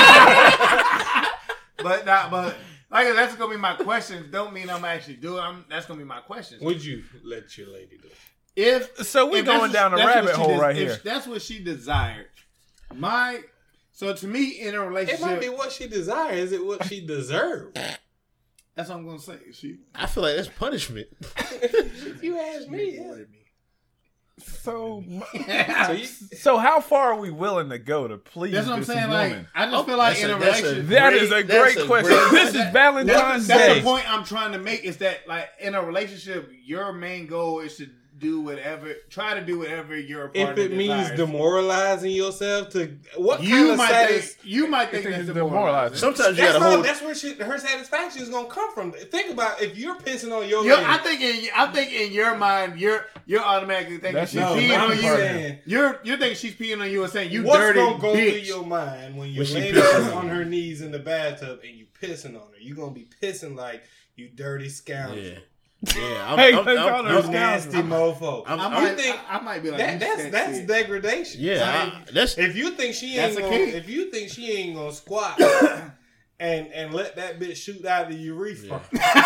But not, but like that's gonna be my questions. Don't mean I'm actually doing. I'm, that's gonna be my questions. Would you let your lady do it? If So we if that's going what- down a that's what rabbit she hole des- right if here. That's what she desired. My so to me in a It relationship, might be what she desires. Is it what she deserves? that's what I'm gonna say. She I feel like that's punishment. If you ask me, yeah. So, So you, so how far are we willing to go to please That's what I'm this saying. woman? Like I just feel like That's in a- a that's a relationship. That great- is a that's great a question. great- This is That- Valentine's That's, that's Day. the point I'm trying to make is that like in a relationship, your main goal is to do whatever, try to do whatever your If partner it means desires. demoralizing yourself to what you kind of might satis- think you might think think that's it's demoralizing. demoralizing. Sometimes you that's gotta not, hold. that's where she, her satisfaction is gonna come from. Think about if you're pissing on your Yo, lady. I think in I think in your mind, you're you're automatically thinking That's she's no, peeing I'm on you. saying- You're you're thinking she's peeing on you and saying you What's dirty gonna go bitch. through your mind when your When she lady pissing is on on you. her knees in the bathtub and you pissing on her? You gonna be pissing like you dirty scoundrel, Yeah, yeah. I'm, Hey, I'm, they I'm, call her I'm- you nasty mofo. I'm- I I'm- might, think I, I might be like that, you that's said that's shit. degradation. yeah, Like, I, that's if you think she That's ain't a gonna, key. if you think she ain't gonna squat and and let that bitch shoot out the urethra,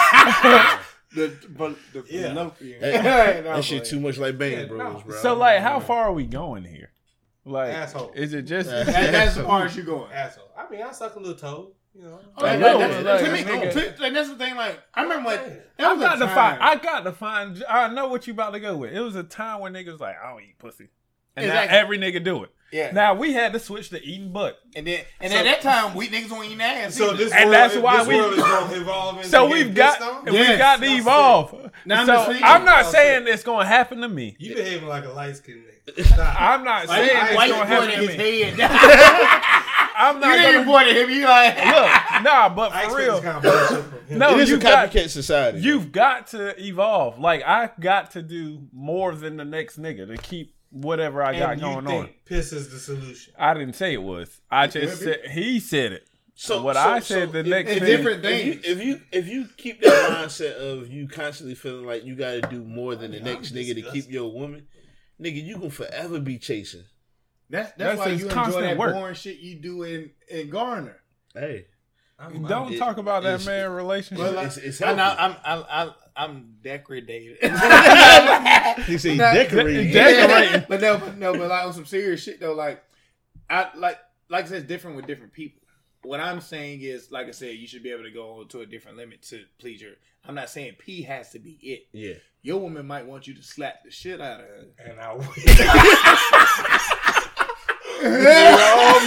the, but the Yeah. fallopian. That- Hey, no, that shit boy. too much like Bang Yeah, Bros, no. bro. So like, how far are we going here? Like, Asshole. is it just? That, that's the part you going. asshole. I mean, I suck a little toe, you know. Oh, that- little that- one, that- like, to me, nigga. to- like, that's the thing. Like I remember, like that I was got a to time. find. I got to find. I know what you about to go with. It was a time when niggas like, I don't eat pussy, and Exactly. now every nigga do it. Yeah. Now we had to switch to eating butt. And then, and So- at that time, we niggas weren't eating ass. So either. this And world, that's why this we- world is gonna evolve into So getting we've got pissed on? we Yes, got to that's evolve. Now, I'm so just saying- I'm not That's saying it. it's gonna happen to me. You behaving like a light skinned nigga. Nah. I'm not Like, saying why it's you gonna happen pointing to his me. head? I'm You not didn't gonna point at him. You like look. Nah, but I for expect real, this kind of bullshit from him. no, it is you a got copycat society. you've got to evolve. Like I got to do more than the next nigga to keep whatever I got And you going think on. piss is the solution. I didn't say it was. I could just be. said he said it. So So what so- I said so the if- next it's nigga- different If you, things. if you if you keep that mindset of you constantly feeling like you got to do more than the I'm next nigga to disgusted. keep your woman, nigga, you gonna forever be chasing. That's that's, That's why his you enjoy constant that work. boring shit you do in in Garner. Hey, I'm- Don't it- talk about that it's- man relationship. Well, like, it's, it's I know, healthy. I'm I'm I'm I'm decorated. He said he Nah, decorating. Decorating. but no, but no, but like on some serious shit though, like I like like I said, it's different with different people. What I'm saying is, like I said, you should be able to go to a different limit to please your. I'm not saying P has to be it. Yeah. Your woman might want you to slap the shit out of her. And I will. Oh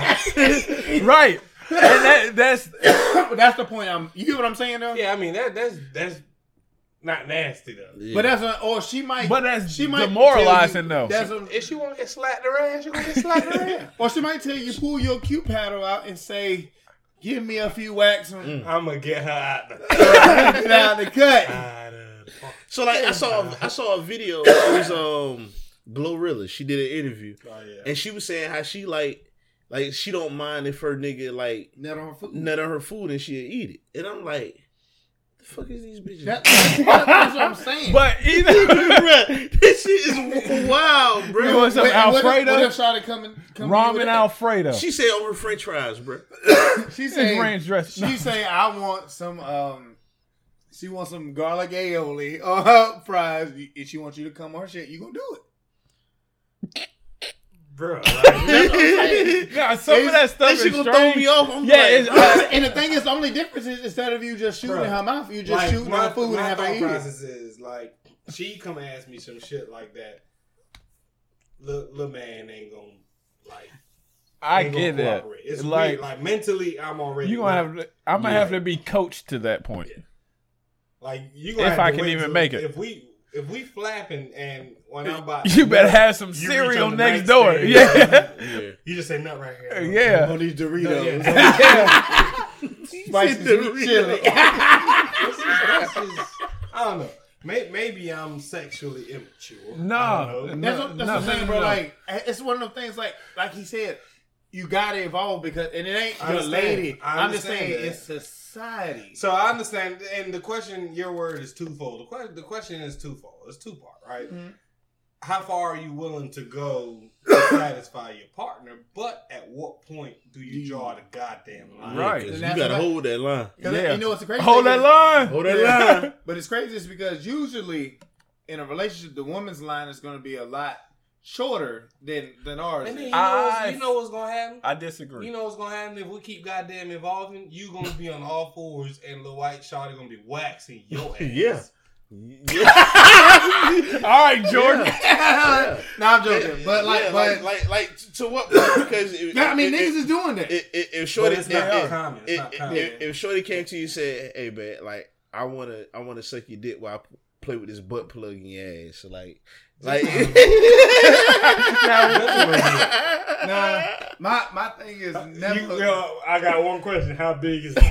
my mind. Right. And that, that's But that's the point. I'm. You get what I'm saying though? Yeah, I mean that that's that's not nasty though. Yeah. But that's a, or she might. but that's she might demoralizing tell you- though. That's a, If she want to get slapped her ass, she gonna get slapped her ass. or she might tell you pull your cute paddle out and say, "Give me a few whacks and I'm gonna get her out the, get out the cut." out of the fuck. So like I saw I saw a video. It was um Glorilla. She did an interview Oh yeah. and she was saying how she like like she don't mind if her nigga like Nut on her foot. nut on her food and she'll eat it. And I'm like, the fuck is these bitches? That- that's what I'm saying. But either Bruh, this shit is wild, You bro. want some Wait, what if- Alfredo? What if Shawty coming? Come in with ramen that? Alfredo. She said over French fries, bro. She It's saying ranch dressing. She saying I want some. Um, she wants some garlic aioli on her fries. If she wants you to come on her shit, you gonna do it? Bro, like, Yeah, some of that stuff That is shit gonna strange. throw me off. I'm Yeah, like, it's- uh, And the thing is, the only difference is instead of you just shooting Bruh. in her mouth, you just like, shooting my, her food and my have her thought eat it. process is like she come ask me some shit like that. Little, little man ain't gonna like. I ain't get gonna that. cooperate. It's Like, weird. Like mentally, I'm already. you gonna not- have. To, I'm gonna Yeah. have to be coached to that point. Like you gonna If have I to can wait even till- make it. If we if we flapping and when I'm about You better nut, have some you reach cereal on the next door. nightstand. Yeah, yeah. You just say nut right here. yeah. On these No, Doritos, yeah. spicy sweet chili. This is- this is- I don't know. May- Maybe I'm sexually immature. No, I don't know. no. That's what, that's no, what I'm saying, no, bro. no. Like, it's one of those things. Like, like he said, you gotta evolve because, and it ain't I your understand. lady. I I'm just understand saying, that. it's society. So I understand, and the question, your word is twofold. The question, the question is twofold. It's two part, right? Mhm. How far are you willing to go to satisfy your partner? But at what point do you draw the goddamn line? Right. You And that's gotta what I- hold that line. 'Cause Yeah. you know what's the crazy Hold thing that is- line. Hold that Yeah. line. But it's crazy is because usually in a relationship, the woman's line is going to be a lot shorter than than ours. And then is. you know, what's, I- you know what's gonna happen? I disagree. You know what's gonna happen if we keep goddamn evolving? You gonna be on all fours, and the white shawty gonna be waxing your ass. Yeah. Yeah. All right, Jordan. no, I'm joking. But like, Yeah, but like, like, like, to what point? Because it, I mean, it, niggas it, is doing that. it, it, if But Shorty, it's not if, common. It's if, not if, common. if, if Shorty came to you and said, "Hey, man, like, I wanna, I wanna suck your dick while I play with this butt plug in your ass. So like, like. Nah, my my thing is never. You, yo, I got one question. How big is it?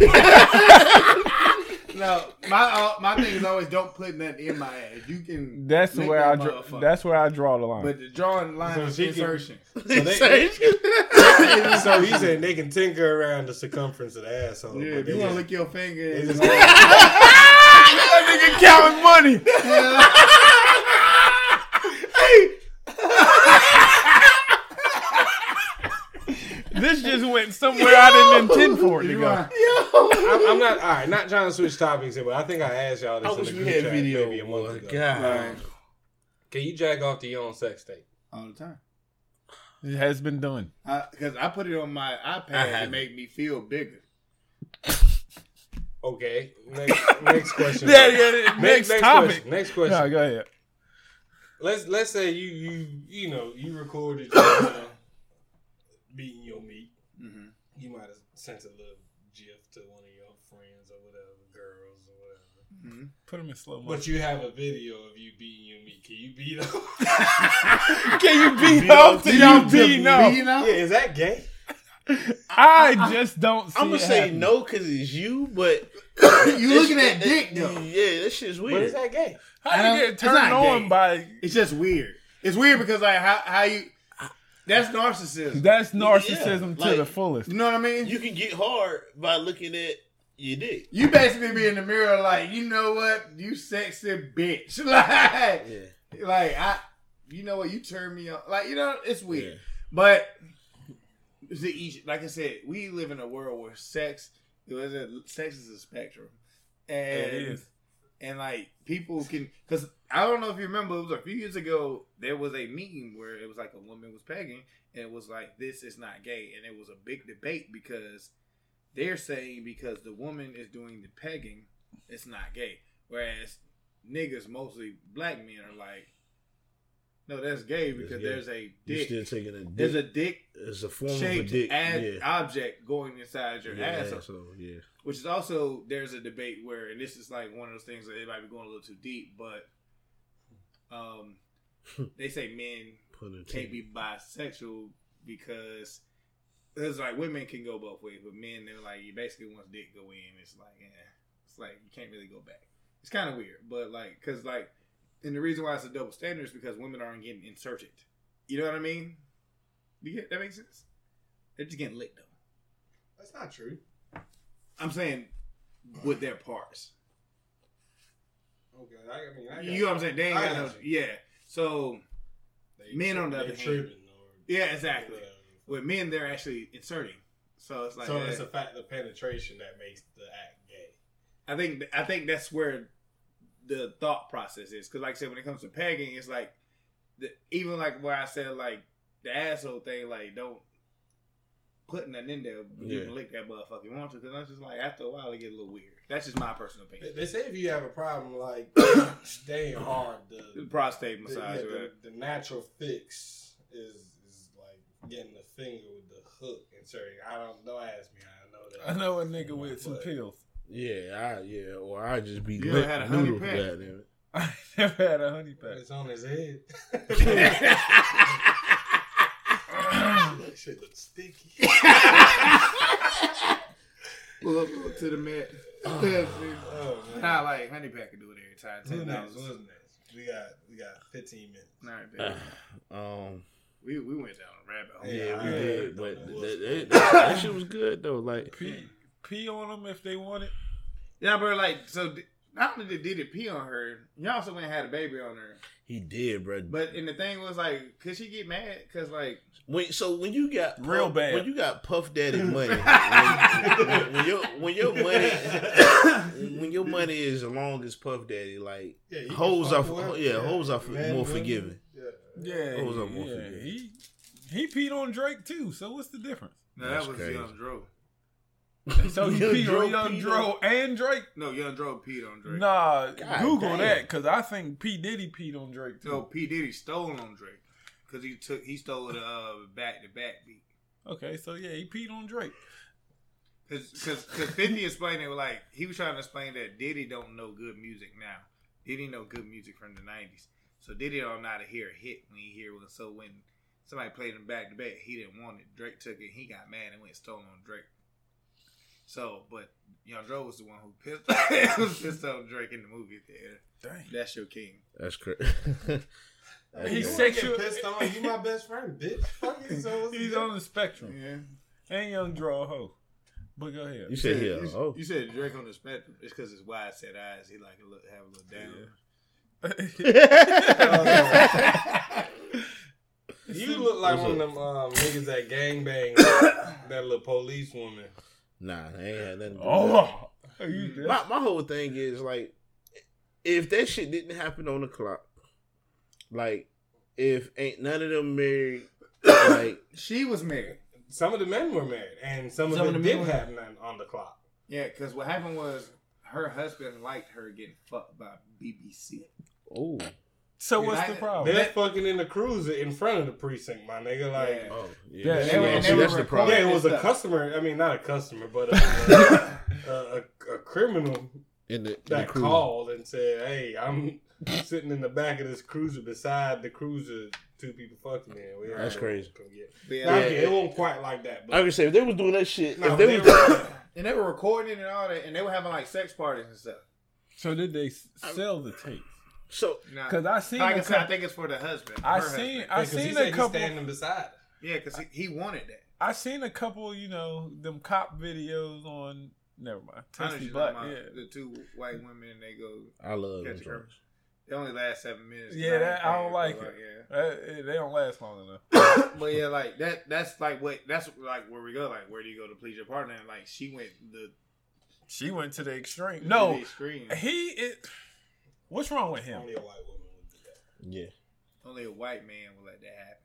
No, my uh, my thing is always don't put nothing in my ass. You can. That's lick where that I draw. motherfucker. That's where I draw the line. But the drawing line So is she can- insertion. So, they, so he said they can tinker around the circumference of the asshole. Yeah, but if they you want to just- lick your finger, they it's just- That nigga counting money. This just went somewhere I didn't intend for it to You go. want- I'm, I'm not all right. Not trying to switch topics here, but I think I asked y'all this I in wish the we group had chat video. maybe a month boy. ago. God. Right. Can you jack off to your own sex tape? all the time. It has been done. Because I, I put it on my I iPad to haven't. make me feel bigger. Okay. Next, next question. Yeah, yeah, next next topic. Question, next question. No, go ahead. Let's let's say you you you know you recorded your, uh, beating your meat. Mm-hmm. You might have sent a little gif to one of your friends or whatever, girls or whatever. Mm-hmm. Put him in slow motion. But you have a video of you beating your meat. Can you beat up? Can you beat Beat up up to to you you beating up? You know? Yeah, is that gay? I just don't see I'm gonna it say happening. no because it's you, but You looking at dick though. Yeah, that shit's weird. But is that gay? How I you don't- get it's turned not on gay. by... It's just weird. It's weird because like how how you. That's narcissism. That's narcissism to like- the fullest. You know what I mean? You can get hard by looking at your dick. You basically be in the mirror like, you know what, you sexy bitch. Like, Yeah. like I, you know what, you turn me on. Like, you know, it's weird. Yeah. But it's the each, like I said, we live in a world where sex, sex is a spectrum, and It is. and like people can, because I don't know if you remember, it was a few years ago. There was a meme where it was like a woman was pegging, and it was like, this is not gay, and it was a big debate because they're saying because the woman is doing the pegging, it's not gay, whereas niggas, mostly black men, are like, no, that's gay because gay. there's a You dick. still taking a dick. There's a dick it's a form of a shaped dick. ad- yeah. object going inside your yeah, asshole. So yeah. Which is also, there's a debate where, and this is like one of those things that it might be going a little too deep, but um, they say men Put it can't be bisexual because it's like women can go both ways, but men, they're like, you basically once dick go in, it's like, yeah, it's like you can't really go back. It's kind of weird, but like, because like, and the reason why it's a double standard is because women aren't getting inserted. You know what I mean? You get that makes sense? They're just getting licked though. That's not true. I'm saying with their parts. Okay, I mean, I got You know what I'm saying? They ain't I got no, got you. yeah. So They men tri- on the they other hand- tripping or yeah, exactly. whatever. With men, they're actually inserting. So it's like So uh, it's the fact of penetration that makes the act gay. I think I think that's where the thought process is. Because like I said, when it comes to pegging, it's like the, even like where I said like the asshole thing, like don't put nothing in there. But You Yeah. can lick that motherfucker you want to. Because that's just like after a while it get a little weird. That's just my personal They, opinion. they say if you have a problem like staying hard, the, Prostate the, massage. yeah, right? the, the natural fix is is like getting the finger with the hook inserting. I don't don't ask me. I know that. I know a nigga with some But- pills. Yeah, I yeah, or I just be You lit ever had a honey noodle, pack? goddamn it. I never had a honey pack. It's on his head. That shit looks sticky. Pull up to the mat. Oh, man. Nah, like honey pack can do it every time. Who's Ten next? dollars. Who's next? We got we got fifteen minutes. All right, baby. Um, we we went down a rabbit hole. yeah, Yeah, we I did, heard but that. that, that, that, that shit was good though. Like, Pee, pee on them if they want it. Yeah, but like, so di- not only did Diddy pee on her, he also went and had a baby on her. he did, bro. But and the thing was like, could she get mad? Cause like, When so when you got Real Puff- bad. when you got Puff Daddy money, when, when, when your when your money when your money is as long as Puff Daddy, like Yeah, you can hoes fuck are whoever. yeah, hoes are Man, more women. forgiving. Yeah. Yeah, Those are more yeah. forgiving. He he peed on Drake too. So what's the difference? no, That's that was crazy. Young Dro. So he Young peed Dro on Young peed Dro on- and Drake. No, Young Dro peed on Drake. Nah, God Google damn. that because I think P Diddy peed on Drake too. No, P Diddy stole on Drake because he took he stole the uh, back to back beat. Okay, so yeah, he peed on Drake. Cause, cause, cause fifty explained it like he was trying to explain that Diddy don't know good music now. He didn't know good music from the nineties. So Diddy don't know how to hear a hit when he hear one. So when somebody played him back to back, he didn't want it. Drake took it. He got mad and went and stole on Drake. So, but Young Dro was the one who pissed, was pissed on Drake in the movie theater. Dang. That's your king. That's crazy. He's You sexual. ain't get pissed on. You my best friend, bitch. Fuck you. So what's He's the on the spectrum. Yeah. And Young Dro a hoe. But go ahead. You said You yeah. said, Oh, you said Drake on the spectrum. It's because his wide set eyes. He like to look, have a little down. You look like What's one up? of them um, niggas that gangbang that little police woman. nah, I ain't had nothing. To do with Oh, are you that. my my whole thing is like, if that shit didn't happen on the clock, like, if ain't none of them married, like, She was married. Some of the men were married, and some, Some of of them the men did were- have none on the clock. Yeah, because what happened was her husband liked her getting fucked by B B C. oh, So what's United- the problem? They're fucking in the cruiser in front of the precinct, my nigga. Like, Yeah. oh, yeah. Yeah, See, they were- and see, they were that's the problem. yeah, it was a Stuff. customer. I mean, not a customer, but a, a, a, a criminal In the, in the that cruise. called and said, "Hey, I'm sitting in the back of this cruiser beside the cruiser. Two people fucked me. And we That's all crazy. come get-" But yeah, Now, Yeah. again, it wasn't quite like that, I but could say if they was doing that shit, No, if they, they was, were- and they were recording it and all that, and they were having like sex parties and stuff. So did they s- sell the tape? so Nah. Because I seen like a I said, I couple, think it's for the husband. I her seen husband. I because he seen said a he's couple standing beside her. Yeah, because he, he wanted that. I seen a couple, you know, them cop videos on. Never mind. I know Tasty she's Black. talking Yeah. about the two white women and they go. I love Catch them. a criminal. They only last seven minutes. Yeah, that- I don't ain't like paying, it. but, Uh, they don't last long enough. Yeah. But yeah, like that. That's like what. That's like where we go. Like where do you go to please your partner? And like she went the She went to the extreme. to No, the extreme. he. It, what's wrong with him? Only a white woman would do that. Yeah, Only a white man will let that happen.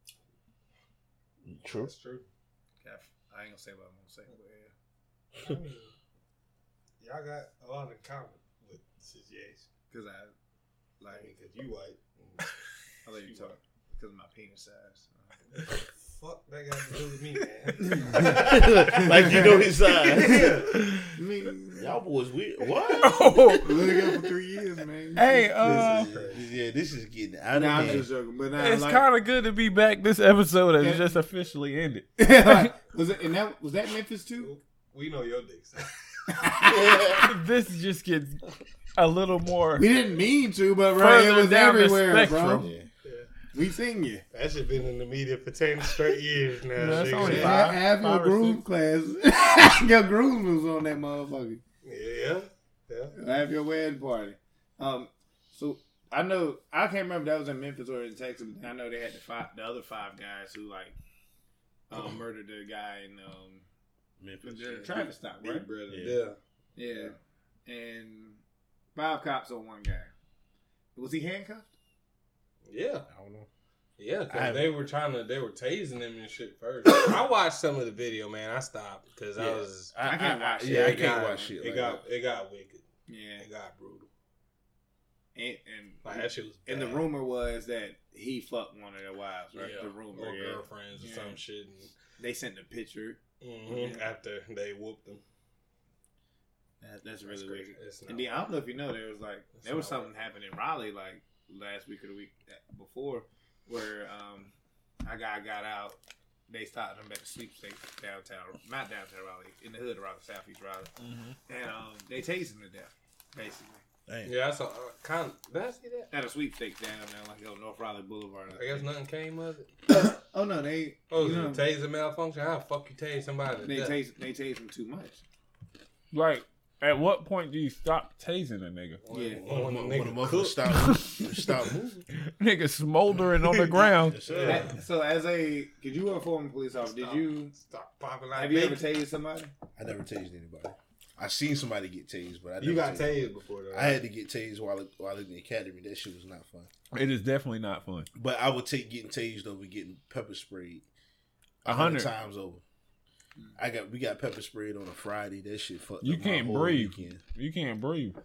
true. That's true. Okay, I ain't gonna say what I'm gonna say. But yeah. I mean, y'all got a lot in common with situation. Because I I like mean, because you white. I let you talk because of my penis size. Fuck that got to do with me, man. Like you know his size. I mean, Y'all boys weird. What? Oh, we together for three years, man. hey, uh, This is- yeah, this is getting out of Nah, I'm hand. just joking, but nah, it's like, kind of good to be back. This episode has Yeah. just officially ended. like, was it? And that was that Memphis too? We know your dick size. This just gets a little more. We didn't mean to, but right, it Further was down the everywhere, bro. spectrum. Yeah. We seen you. That shit been in the media for ten straight years now. Yeah, that's nigga. only Yeah, five- half your five or groom six. class, your groom was on that motherfucker. Yeah, yeah. Have your wedding party. Um, so I know I can't remember if that was in Memphis or in Texas. But I know they had the five, the other five guys who like um, murdered the guy in um, Memphis. the traffic stop, right? Big brother. Yeah. Yeah. Yeah, and five cops on one guy. Was he handcuffed? Yeah. I don't know. Yeah, I because haven't- they were trying to, they were tasing him and shit first. I watched some of the video, man. I stopped because I Yeah. was. I, I can't watch Yeah, I it can't got, watch shit. It like got, it got wicked. Yeah, It got brutal. and, and Like that shit was. and the bad. rumor was that he fucked one of their wives, right? Yeah, The rumor, or yeah. girlfriends or Yeah. some shit. They sent the picture. And, mhm, after they whooped them. That, that's really That's weird. crazy. It's not And then I don't know if you know, there was like It's there was not something happening in Raleigh like last week or the week before, where um a guy got out. They stopped him at the sweepstakes downtown, not downtown Raleigh, in the hood of Raleigh, southeast Raleigh, and um they tased him to death, basically Damn. Yeah, that's a uh, kind. Of, did I see that? at a sweepstakes down there, like on North Raleigh Boulevard. I guess nothing came of it. Oh no, they Oh, you is know, it a taser malfunction? How the fuck you tase somebody? to they death? tased they tased him too much. Like, at what point do you stop tasing a nigga? When, Yeah. when, when, When, the when the nigga motherfucker cook. stop, stop moving. Nigga smoldering on the ground. Yes, sir. That- so as a, cause you were a former police officer, did Stop- you stop popping like have you ever bacon? tased somebody? I never tased anybody. I seen somebody get tased, but I never You got tased. tased before though. I had to get tased while while in the academy. That shit was not fun. It is definitely not fun. But I would take getting tased over getting pepper sprayed A a hundred hundred. times over. I got we got pepper sprayed on a Friday. That shit fucked You up my can't whole breathe. weekend. You can't breathe.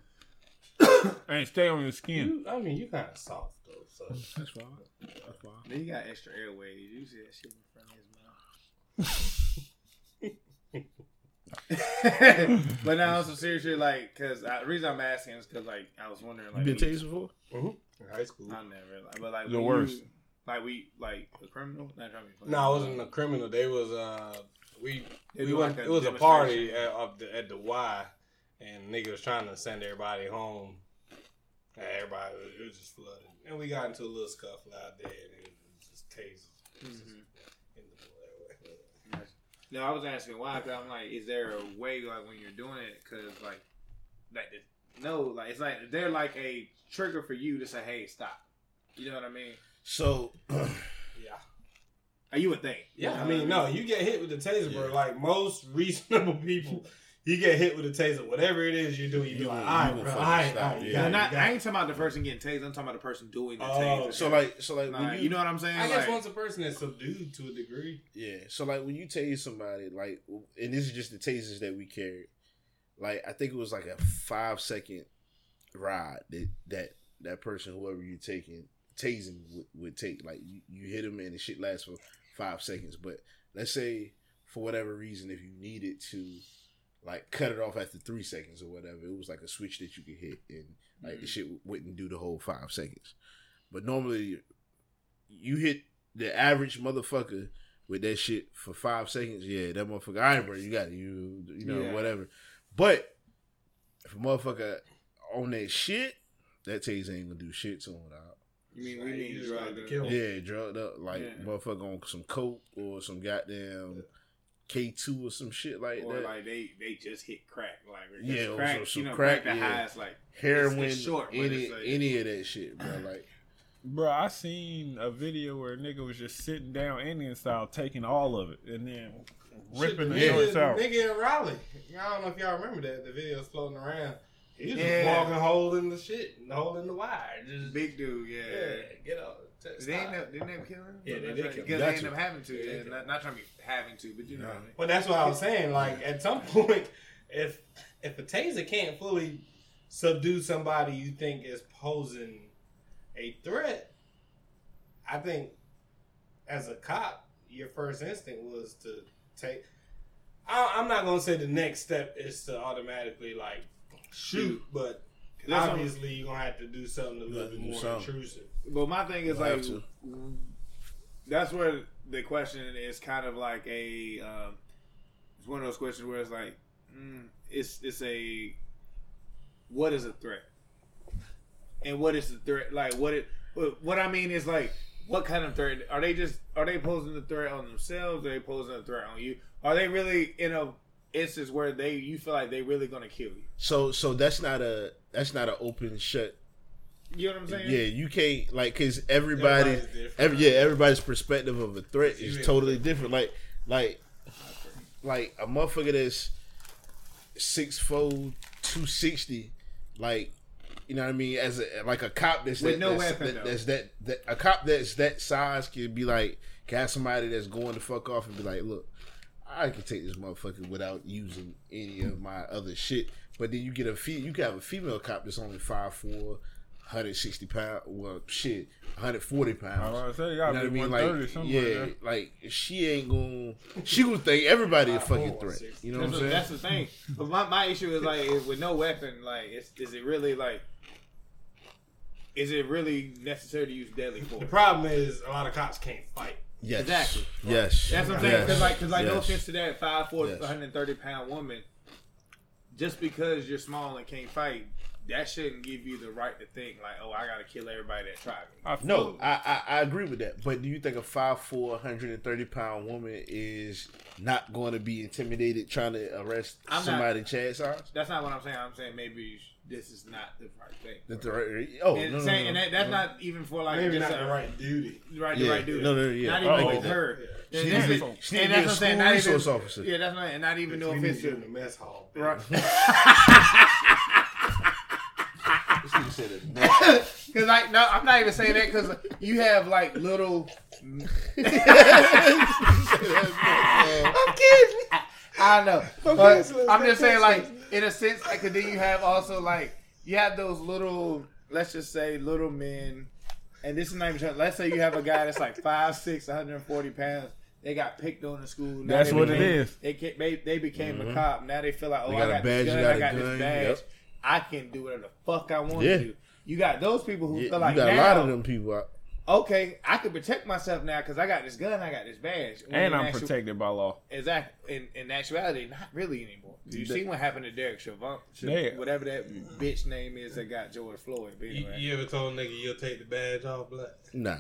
And stay on your skin. You, I mean, you kind of soft though. So That's fine. That's fine. Then he got extra airways. You see that shit in front of his mouth. But now on some serious shit, like, cause I, the reason I'm asking is cause like I was wondering, like, You been we- tased before? Mm-hmm. In high school. I never, like, but like The when worst. You, like we like a criminal. Not trying to be funny. No, I wasn't a criminal. They was uh we They we do went. like a It was a party demonstration. at, of the, at the Y, and nigga was trying to send everybody home. And everybody was, it was just flooded, and we got into a little scuffle out there, and it was just tasers. Mhm. In the way. No, I was asking why. Cause I'm like, is there a way like when you're doing it? Cause like, like no, like it's like they're like a trigger for you to say, hey, stop. You know what I mean? So, Yeah. Are you would think? Yeah, You know I mean, what no, you get hit with the taser, bro. Yeah. Like most reasonable people, you get hit with a taser. Whatever it is you're doing, you be You like, gonna- all you right, gonna bro, all fucking right, stop, all right, yeah. you No, got it, not, you got I it. ain't talking about the person getting tased. I'm talking about the person doing the Oh, taser. so like, so like, when Like, you, you know what I'm saying? I guess Like, once a person is subdued to a degree. yeah. So like, when you tase somebody, like, and this is just the tasers that we carried. Like, I think it was like a five second ride that that that person, whoever you're taking, tasing would, would take. Like, you, you hit them and the shit lasts for five seconds. But let's say for whatever reason, if you needed to, like, cut it off after three seconds or whatever, it was like a switch that you could hit, and like Mm-hmm. the shit wouldn't do the whole five seconds. But normally, you hit the average motherfucker with that shit for five seconds. Yeah, that motherfucker, all right, bro, you got it. You, you know, Yeah. whatever. But if a motherfucker on that shit, that taser ain't gonna do shit to him, dog. you mean we Like, you need just drugs got to to kill him. Yeah, drugged up, like Yeah. motherfucker on some coke or some goddamn K two or some shit like or that. like they they just hit crack, like Yeah, just or crack, some- some you know, crack, crack the yeah. highest, like Heroin, it's- it's short, but any it's like- any of that shit, bro. Like, Bro, I seen a video where a nigga was just sitting down Indian style, taking all of it, and then ripping the Shit, joints nigga, out. nigga in Raleigh. I don't know if y'all remember that. The video's floating around. He was Yeah. just walking, holding the shit, and holding the wire. Just big dude, yeah. yeah, get out. They end up, didn't they kill him? Yeah, they That's did right, kill him. because Got they end you. up having to. Yeah, Yeah, they not, not trying to be having to, but you know. What I mean? But that's what I was saying. Like at some point, if if a taser can't fully subdue somebody you think is posing a threat, I think as a cop, your first instinct was to take. I, I'm not gonna say the next step is to automatically like shoot, but That's what- obviously you're gonna have to do something a little have bit to do more something. intrusive. But my thing is You'll have like, to. that's where the question is kind of like a, um, it's one of those questions where it's like, mm, it's it's a, what is a threat, and what is the threat? Like what it, what, what I mean is like, what kind of threat are they? Just are they posing a threat on themselves? Are they posing a threat on you? Are they really in a instance where they you feel like they really gonna kill you? so so that's not a that's not an open shut. You know what I'm saying? Yeah, you can't like because everybody, Everybody's different. every yeah, everybody's perspective of a threat You is really- totally different. Like like like a motherfucker that's six four, two sixty, like. You know what I mean? As a like a cop that's With that, no that's, weapon, that, though. that's that, that a cop that's that size can be like can have somebody that's going to fuck off and be like, look, I can take this motherfucker without using any of my other shit. But then you get a fe- you can have a female cop that's only five four, one hundred sixty pounds, well shit, one hundred forty I pounds. was gonna say, you You gotta know what I be mean? one thirty, Like, something yeah, like that. like she ain't gonna. She would think everybody a fucking threat. You know what I'm That's, saying? that's the thing. But my, my issue is like is with no weapon, like is, is it really like is it really necessary to use deadly force? The problem is a lot of cops can't fight. Yes. Exactly. Yes. That's what I'm saying. Yes. Because like, cause like no Yes. offense to that five four, Yes. one hundred thirty pound woman, just because you're small and can't fight, that shouldn't give you the right to think like, oh, I gotta kill everybody that tries me. I feel No, it. I, I I agree with that. But do you think a five four, one hundred thirty pound woman is not going to be intimidated trying to arrest I'm not- somebody Chad size? That's not what I'm saying. I'm saying maybe you sh- this is not the right thing. That the right, oh, and no, no, saying, no, and no. that, that's not even for like Maybe just not a- the right duty. right, Yeah. the right dude. No, no, yeah. Not I even like with that. her. She And need that's to it. be- she need And to be that's a what I'm saying. school Not resource even, officer. Yeah, that's right. And not even no We offense need you in to the mess hall. right. This nigga said it. Because like no, I'm not even saying that because you have like little. I'm kidding. I know, but so I'm just saying let's- like in a sense, like 'cause then you have also like you have those little, let's just say little men, and this is not even. Let's say you have a guy that's like five six, one hundred forty pounds They got picked on in school. Now That's they what became, it is. They ca- they, they became Mhm. a cop. Now they feel like, oh, They I got a got badge, this you gun, got I a got gun, this badge. yep. I can do whatever the fuck I want Yeah. to do. You got those people who Yeah, feel like you got now, a lot of them people out. okay, I can protect myself now because I got this gun, I got this badge. When And in I'm actu- protected by law. Exactly. In, in actuality, not really anymore. You The- see what happened to Derek Chauvin, Yeah. whatever that bitch name is that got George Floyd. But You, anyway, you ever told a nigga you'll take the badge off, black? Nah.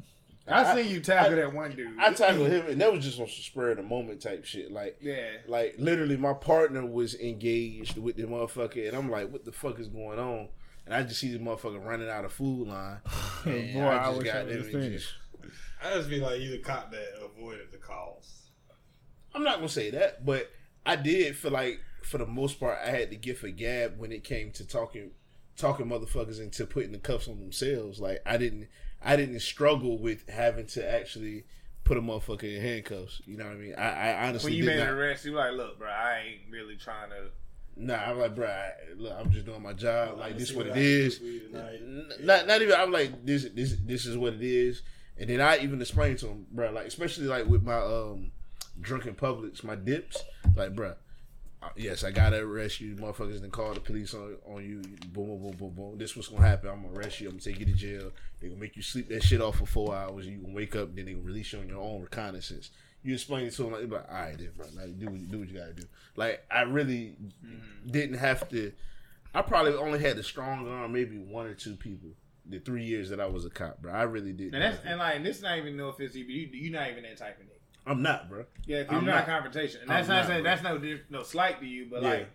I seen you tackle I- that one dude. I tackled him, and that was just on some spur of the moment type shit. Like, Yeah. like literally, my partner was engaged with the motherfucker, and I'm like, "What the fuck is going on?" And I just see this motherfucker running out of food line. And Boy, I wish I them would've and seen just- I just feel like you the cop that avoided the calls. I'm not gonna say that, but I did feel like, for the most part, I had to give a gab when it came to talking, talking motherfuckers into putting the cuffs on themselves. Like, I didn't, I didn't struggle with having to actually put a motherfucker in handcuffs. You know what I mean? I, I honestly When you did made not. an arrest, you like, look, bro, I ain't really trying to. Nah, I'm like, bro, I, look, I'm just doing my job. Like, this See what what it I can is. do for you tonight. N- Not, not even. I'm like, this, this, this is what it is. And then I even explained to him, bro, like, especially like with my um drunken Publix, my dips, like, bro, uh, yes, I gotta arrest you, motherfuckers. Then call the police on on you. Boom, boom, boom, boom, boom. This what's gonna happen. I'm gonna arrest you. I'm gonna take you to jail. They gonna make you sleep that shit off for four hours. You gonna wake up. Then they gonna release you on your own reconnaissance. You explain it to him like, like all right, then, bro. Like, do what you do what you gotta do. Like, I really mm-hmm. didn't have to. I probably only had the strong arm, maybe one or two people. The three years that I was a cop, bro, I really didn't. And that's and like this not even no offense, but you you're not even that type of nigga. I'm not, bro. Yeah, because I'm you're not, not. confrontation, and I'm that's not, not, saying bro. that's no diff- no slight to you, but Yeah. like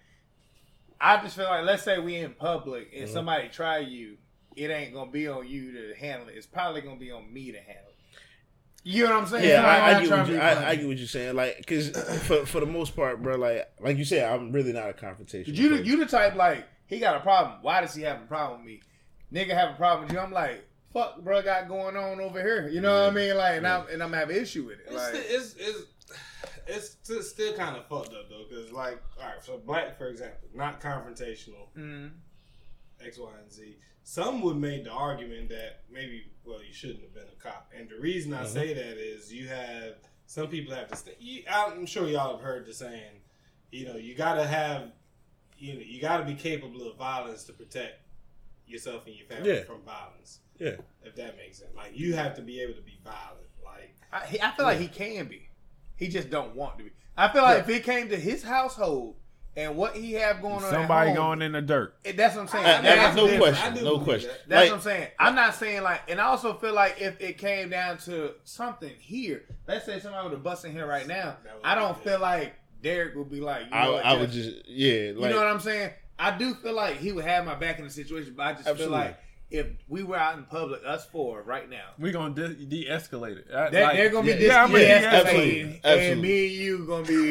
I just feel like let's say we in public and Mhm. somebody try you, it ain't gonna be on you to handle it. It's probably gonna be on me to handle it. You know what I'm saying? Yeah, Somebody I, I, not get trying what to you, be I, funny. I get what you're saying. Like, because for for the most part, bro, like like you said, I'm really not a confrontation. You the, you the type like he got a problem. Why does he have a problem with me? Nigga have a problem with you. I'm like, fuck, bro, got going on over here. You know Yeah. what I mean? Like, and Yeah. I'm and I'm having issue with it. It's, Like, it's, it's, it's still, still kind of fucked up, though, because, like, all right, so black, for example, not confrontational, mm, X, Y, and Z. Some would make the argument that maybe, well, you shouldn't have been a cop. And the reason I Mhm. say that is you have, some people have to, st- you, I'm sure y'all have heard the saying, you know, you got to have, you know, you got to be capable of violence to protect yourself and your family Yeah. from violence. Yeah. If that makes sense. Like, you have to be able to be violent. Like, I, he, I feel like he can be. He just don't want to be. I feel like Yeah. if it came to his household and what he have going on, Somebody at home, going in the dirt. it- that's what I'm saying. Uh, That's no different. question. I do No believe question. that. That's Like, what I'm saying. I'm not saying like, and I also feel like if it came down to something here, let's say somebody would have busted here right now, That would I be don't good. feel like Derek would be like, you I, know what, I would Jeff? just yeah, you like know what I'm saying? I do feel like he would have my back in the situation, but I just Absolutely. feel like if we were out in public, us four right now, We're going to de- de-escalate it. I- They're, like- they're gonna be yeah, dis- yeah, I mean, yeah, absolutely, and absolutely. me and you gonna be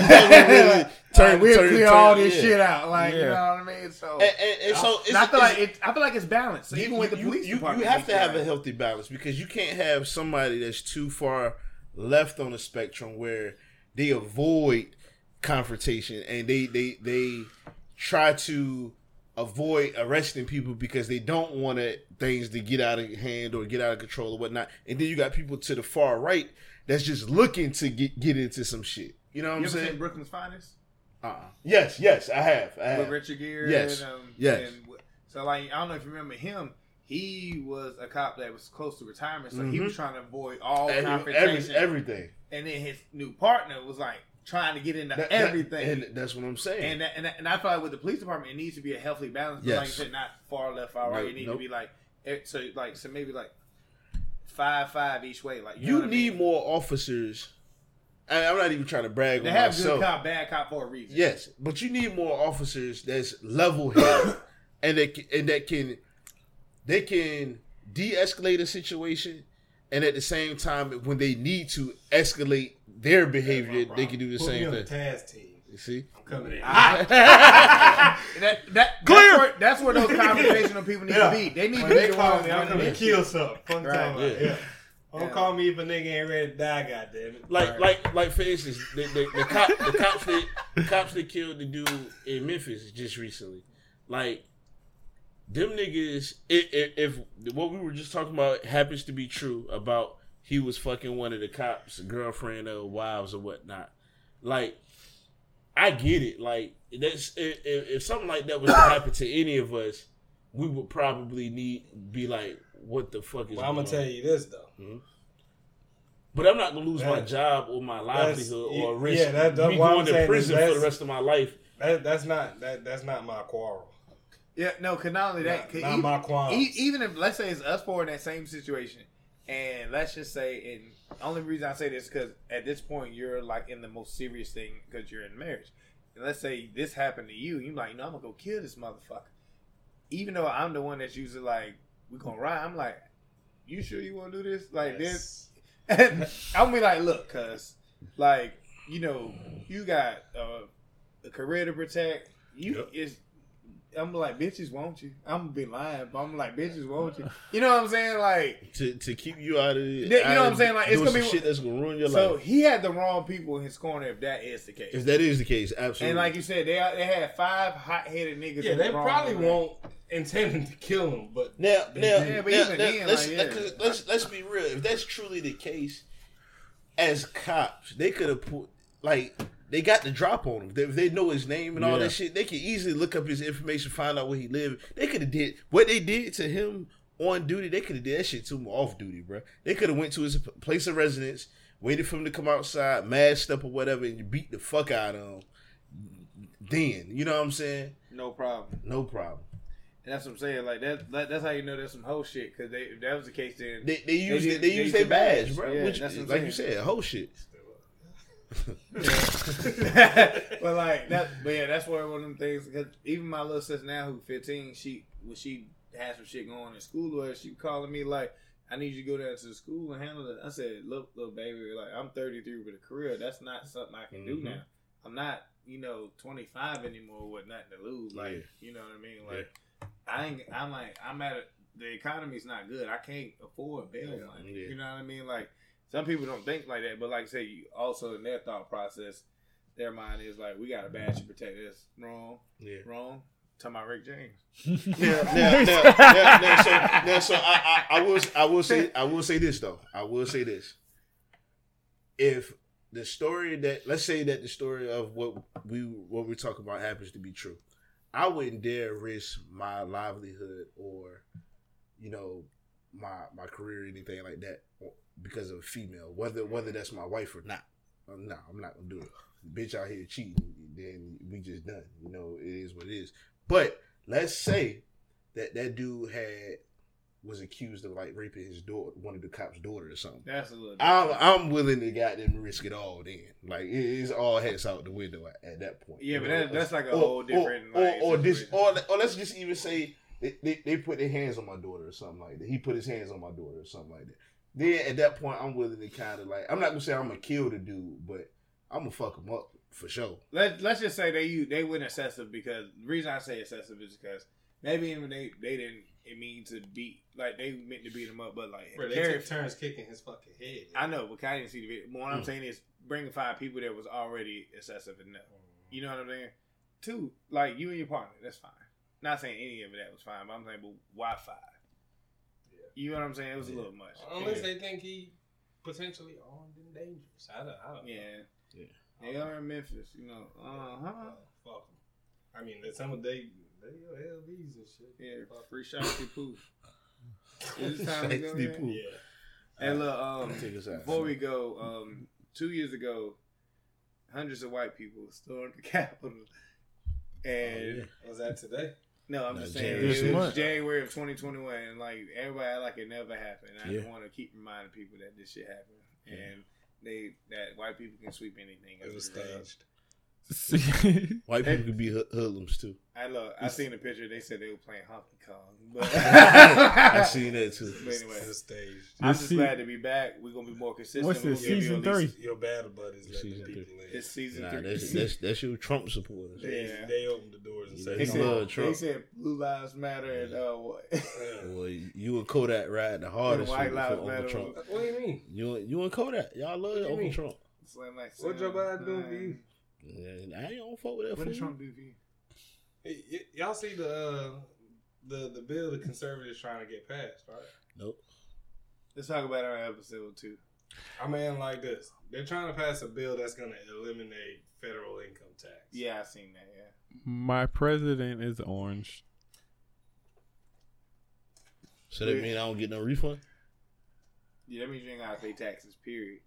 Really turn- like, we'll turn- clear turn- all this yeah. shit out, like you Yeah. know what I mean. So, and, and, and so it's, and I feel it's- like it, I feel like it's balanced. So you, even with the you- police you, department, you have they to have try. a healthy balance because you can't have somebody that's too far left on the spectrum where they avoid confrontation and they they they try to avoid arresting people because they don't want it, things to get out of hand or get out of control or whatnot. And then you got people to the far right that's just looking to get get into some shit. You know what You I'm ever saying? seen Brooklyn's Finest Uh-uh. Yes, yes, I have. I have. with Richard Gere? Yes. And, um, Yes. And, so like I don't know if you remember him. He was a cop that was close to retirement, so he Mhm. was trying to avoid all Every- confrontation. every- everything. And then his new partner was like trying to get into That- that- everything. and that's what I'm saying. And that, and, that, and I feel like with the police department, it needs to be a healthy balance. But Like you Yes. said, not far left, far right. No, It needs nope. to be like it, so, like so maybe like five five each way. Like you, You know what I need mean? more officers. I, I'm not even trying to brag They on have myself. good cop, bad cop for a reason. Yes, but you need more officers that's level headed and that can- and that can they can de-escalate a situation, and at the same time, when they need to escalate their behavior, they can do the Put me same on the thing. task team. You see? I'm coming in. that, that, Clear! That's where, that's where those confrontational people need Yeah. to be. They need When to be they the call ones me, I'm running coming to this kill shit. something. Fun Right. time. Yeah. Yeah. Don't Yeah. call me if a nigga ain't ready to die, goddammit. Like, Right. like, like for instance, the, the, the, cop, the cops that the cops that killed the dude in Memphis just recently, like them niggas. If, if, if what we were just talking about happens to be true about he was fucking one of the cops' girlfriend or wives or whatnot. Like, I get it. Like, that's if, if something like that was to happen to any of us, we would probably need be like, what the fuck is Well, I'm going gonna tell on? you this though. Mm-hmm. But I'm not gonna lose my That- job or my livelihood or risk yeah, that- that's me what I'm going to saying is prison for the that's- rest of my life. That, that's not that that's not my quarrel. Yeah, no, cause not only that, Not, 'cause not e- my qualms. e- even if let's say it's us four in that same situation, and let's just say, and the only reason I say this is because at this point you're like in the most serious thing because you're in marriage. And let's say this happened to you, you're like, no, I'm gonna go kill this motherfucker. Even though I'm the one that's usually like, we gonna ride. I'm like, you sure you want to do this? Like Yes. this, I'm gonna be like, look, cause like you know you got uh, a career to protect. You Yep. is. I'm like, bitches, won't you? I'm gonna be lying, but I'm like, bitches, won't you? You know what I'm saying? Like, To to keep you out of it. You know what I'm saying? Like, it's doing gonna some be- shit that's gonna ruin your so life. he had the wrong people in his corner if that is the case. If that is the case, absolutely. And like you said, they they had five hot headed niggas. Yeah, in they the wrong probably corner. won't intending to kill him, but now, They now, did. Yeah, but now, even now, then, let's, like, yeah. let's let's let's be real. If that's truly the case, as cops, they could have put like they got the drop on him. They, if they know his name and all Yeah. that shit, they could easily look up his information, find out where he lived. They could have did what they did to him on duty. They could have did that shit to him off duty, bro. They could have went to his place of residence, waited for him to come outside, masked up or whatever, and you beat the fuck out of him. Then, you know what I'm saying? No problem. No problem. And that's what I'm saying. Like that, that that's how you know there's some whole shit. Because they, if that was the case, then They they use did- they, they they use used their the badge, badge. bro. Yeah, Which, that's what I'm like you saying. said, whole shit. but like that, but yeah, that's where one of them things. Cause even my little sister now, who's fifteen, she when she had some shit going in school, or she calling me like, "I need you to go down to the school and handle it." I said, "Look, little baby, like I'm thirty-three with a career. That's not something I can do Mhm. now. I'm not, you know, twenty-five anymore with nothing to lose. Like, Yeah. you know what I mean? Like, I ain't. I'm like, I'm at a, the economy's not good. I can't afford bail Yeah. money. Yeah. You know what I mean? Like, some people don't think like that, but like I say, you also in their thought process, their mind is like, we got a badge to protect us. Wrong, Yeah. wrong. Talking about Rick James. Now, now, now, now, now, so, now, so I, I, I will, I will say, I will say this though. I will say this. If the story that, let's say that the story of what we, what we're talking about happens to be true, I wouldn't dare risk my livelihood or, you know, my my career or anything like that because of a female, whether whether that's my wife or not. Uh, no, I'm not gonna do it. Bitch out here cheating, then we just done. You know, it is what it is. But let's say that that dude had was accused of like raping his daughter, one of the cops' daughter or something. That's a little. I'm I'm willing to goddamn risk it all. Then, like it, it's all heads out the window at, at that point. Yeah, You but know, that, that's like a or- whole different. Or, like, or, or this, situation. or, or let's just even say they, they, they put their hands on my daughter or something like that. He put his hands on my daughter or something like that. Then at that point, I'm willing to kind of like, I'm not gonna say I'm gonna kill the dude, but I'm gonna fuck him up for sure. Let Let's just say they you they went excessive because the reason I say excessive is because maybe even they they didn't it mean to beat like they meant to beat him up, but like bro, they Carrie- took turns kicking his fucking head. I know, but I didn't see the video. But what I'm Mm. saying is bringing five people there was already excessive enough. You know what I'm saying? Two, like you and your partner, that's fine. Not saying any of that was fine, but I'm saying, but why five? Yeah. You know what I'm saying? It was a Yeah. little much. Unless yeah. they think he potentially armed and dangerous. I don't, I don't know. yeah. Yeah. They are in Memphis, you know. Uh huh. Uh, fuck 'em. I mean, there's some of they they your L Vs and shit. Yeah, Fuck 'em. free Shasty Poo. Is it time to go Shasty yet? Poo. Yeah. And look, um, Take us out. before we go, um, two years ago, hundreds of white people stormed the Capitol, and Oh, Was that today? no, I'm No, just saying January. it This was month. January of twenty twenty-one, and like everybody act like it never happened. I Yeah. want to keep reminding people that this shit happened, and they that white people can sweep anything. It under was the rug. staged. White people could be hood- hoodlums too. I love. I seen the picture. They said they were playing Honky Kong, but I seen that too. But anyway. It was staged. I'm This just se- glad to be back. We're gonna be more consistent. What's We're this, gonna give you season at least- three? Your battle buddies let Season the people in. It's season Nah, three. that's that's that's your Trump supporters. They, Yeah. they opened the doors and Yeah, said, They He said, love they Trump. said Blue Lives Matter and uh, what? Yeah. Boy, you and Kodak ride the hardest White for, Lives for Matter. Uncle Trump. What do you mean? You you and Kodak, y'all love What do you Uncle mean? Trump. Slam like What Joe Biden doing for you? Yeah, I ain't don't fuck with that What did fool. Trump do for you? Hey, y- y'all see the uh, the the bill the conservatives trying to get passed, right? Nope. Let's talk about our episode two. I mean, like this. They're trying to pass a bill that's going to eliminate federal income tax. Yeah, I seen that. Yeah. My president is orange. So that mean I don't get no refund? Yeah, that means you ain't gotta pay taxes. Period.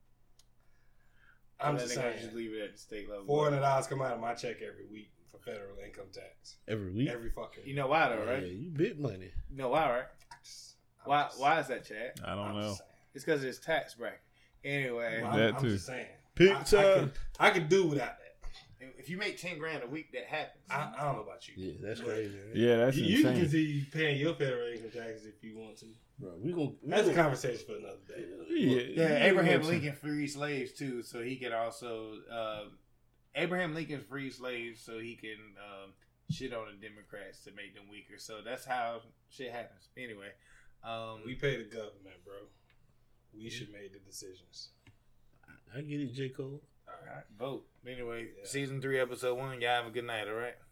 I'm Unless just they saying. just leave it at the state level. Four hundred dollars come out of my check every week for federal income tax. Every week? Every fucking. You know why though, right? Yeah, you big money. You know why, right? Just, I'm Why? just- Why is that, Chad? I don't I'm know. just saying. It's because it's tax bracket. Anyway, I'm, That I'm too. just saying. Big I, I, time. could, I could do without that. if you make ten grand a week, that happens. I, I don't know about you. Yeah, that's crazy. Right? Yeah, that's you, you can insane. continue paying your federal income taxes if you want to. Bro, we gonna, we That's a gonna conversation for another day. Yeah, Yeah, Abraham Lincoln freed slaves too, so he could also uh, Abraham Lincoln freed slaves so he can um, shit on the Democrats to make them weaker. So that's how shit happens. Anyway, um, We pay the government, bro. We should make the decisions. I get it, J. Cole. all right, vote. Anyway, Yeah. season three, episode one. Y'all have a good night. All right.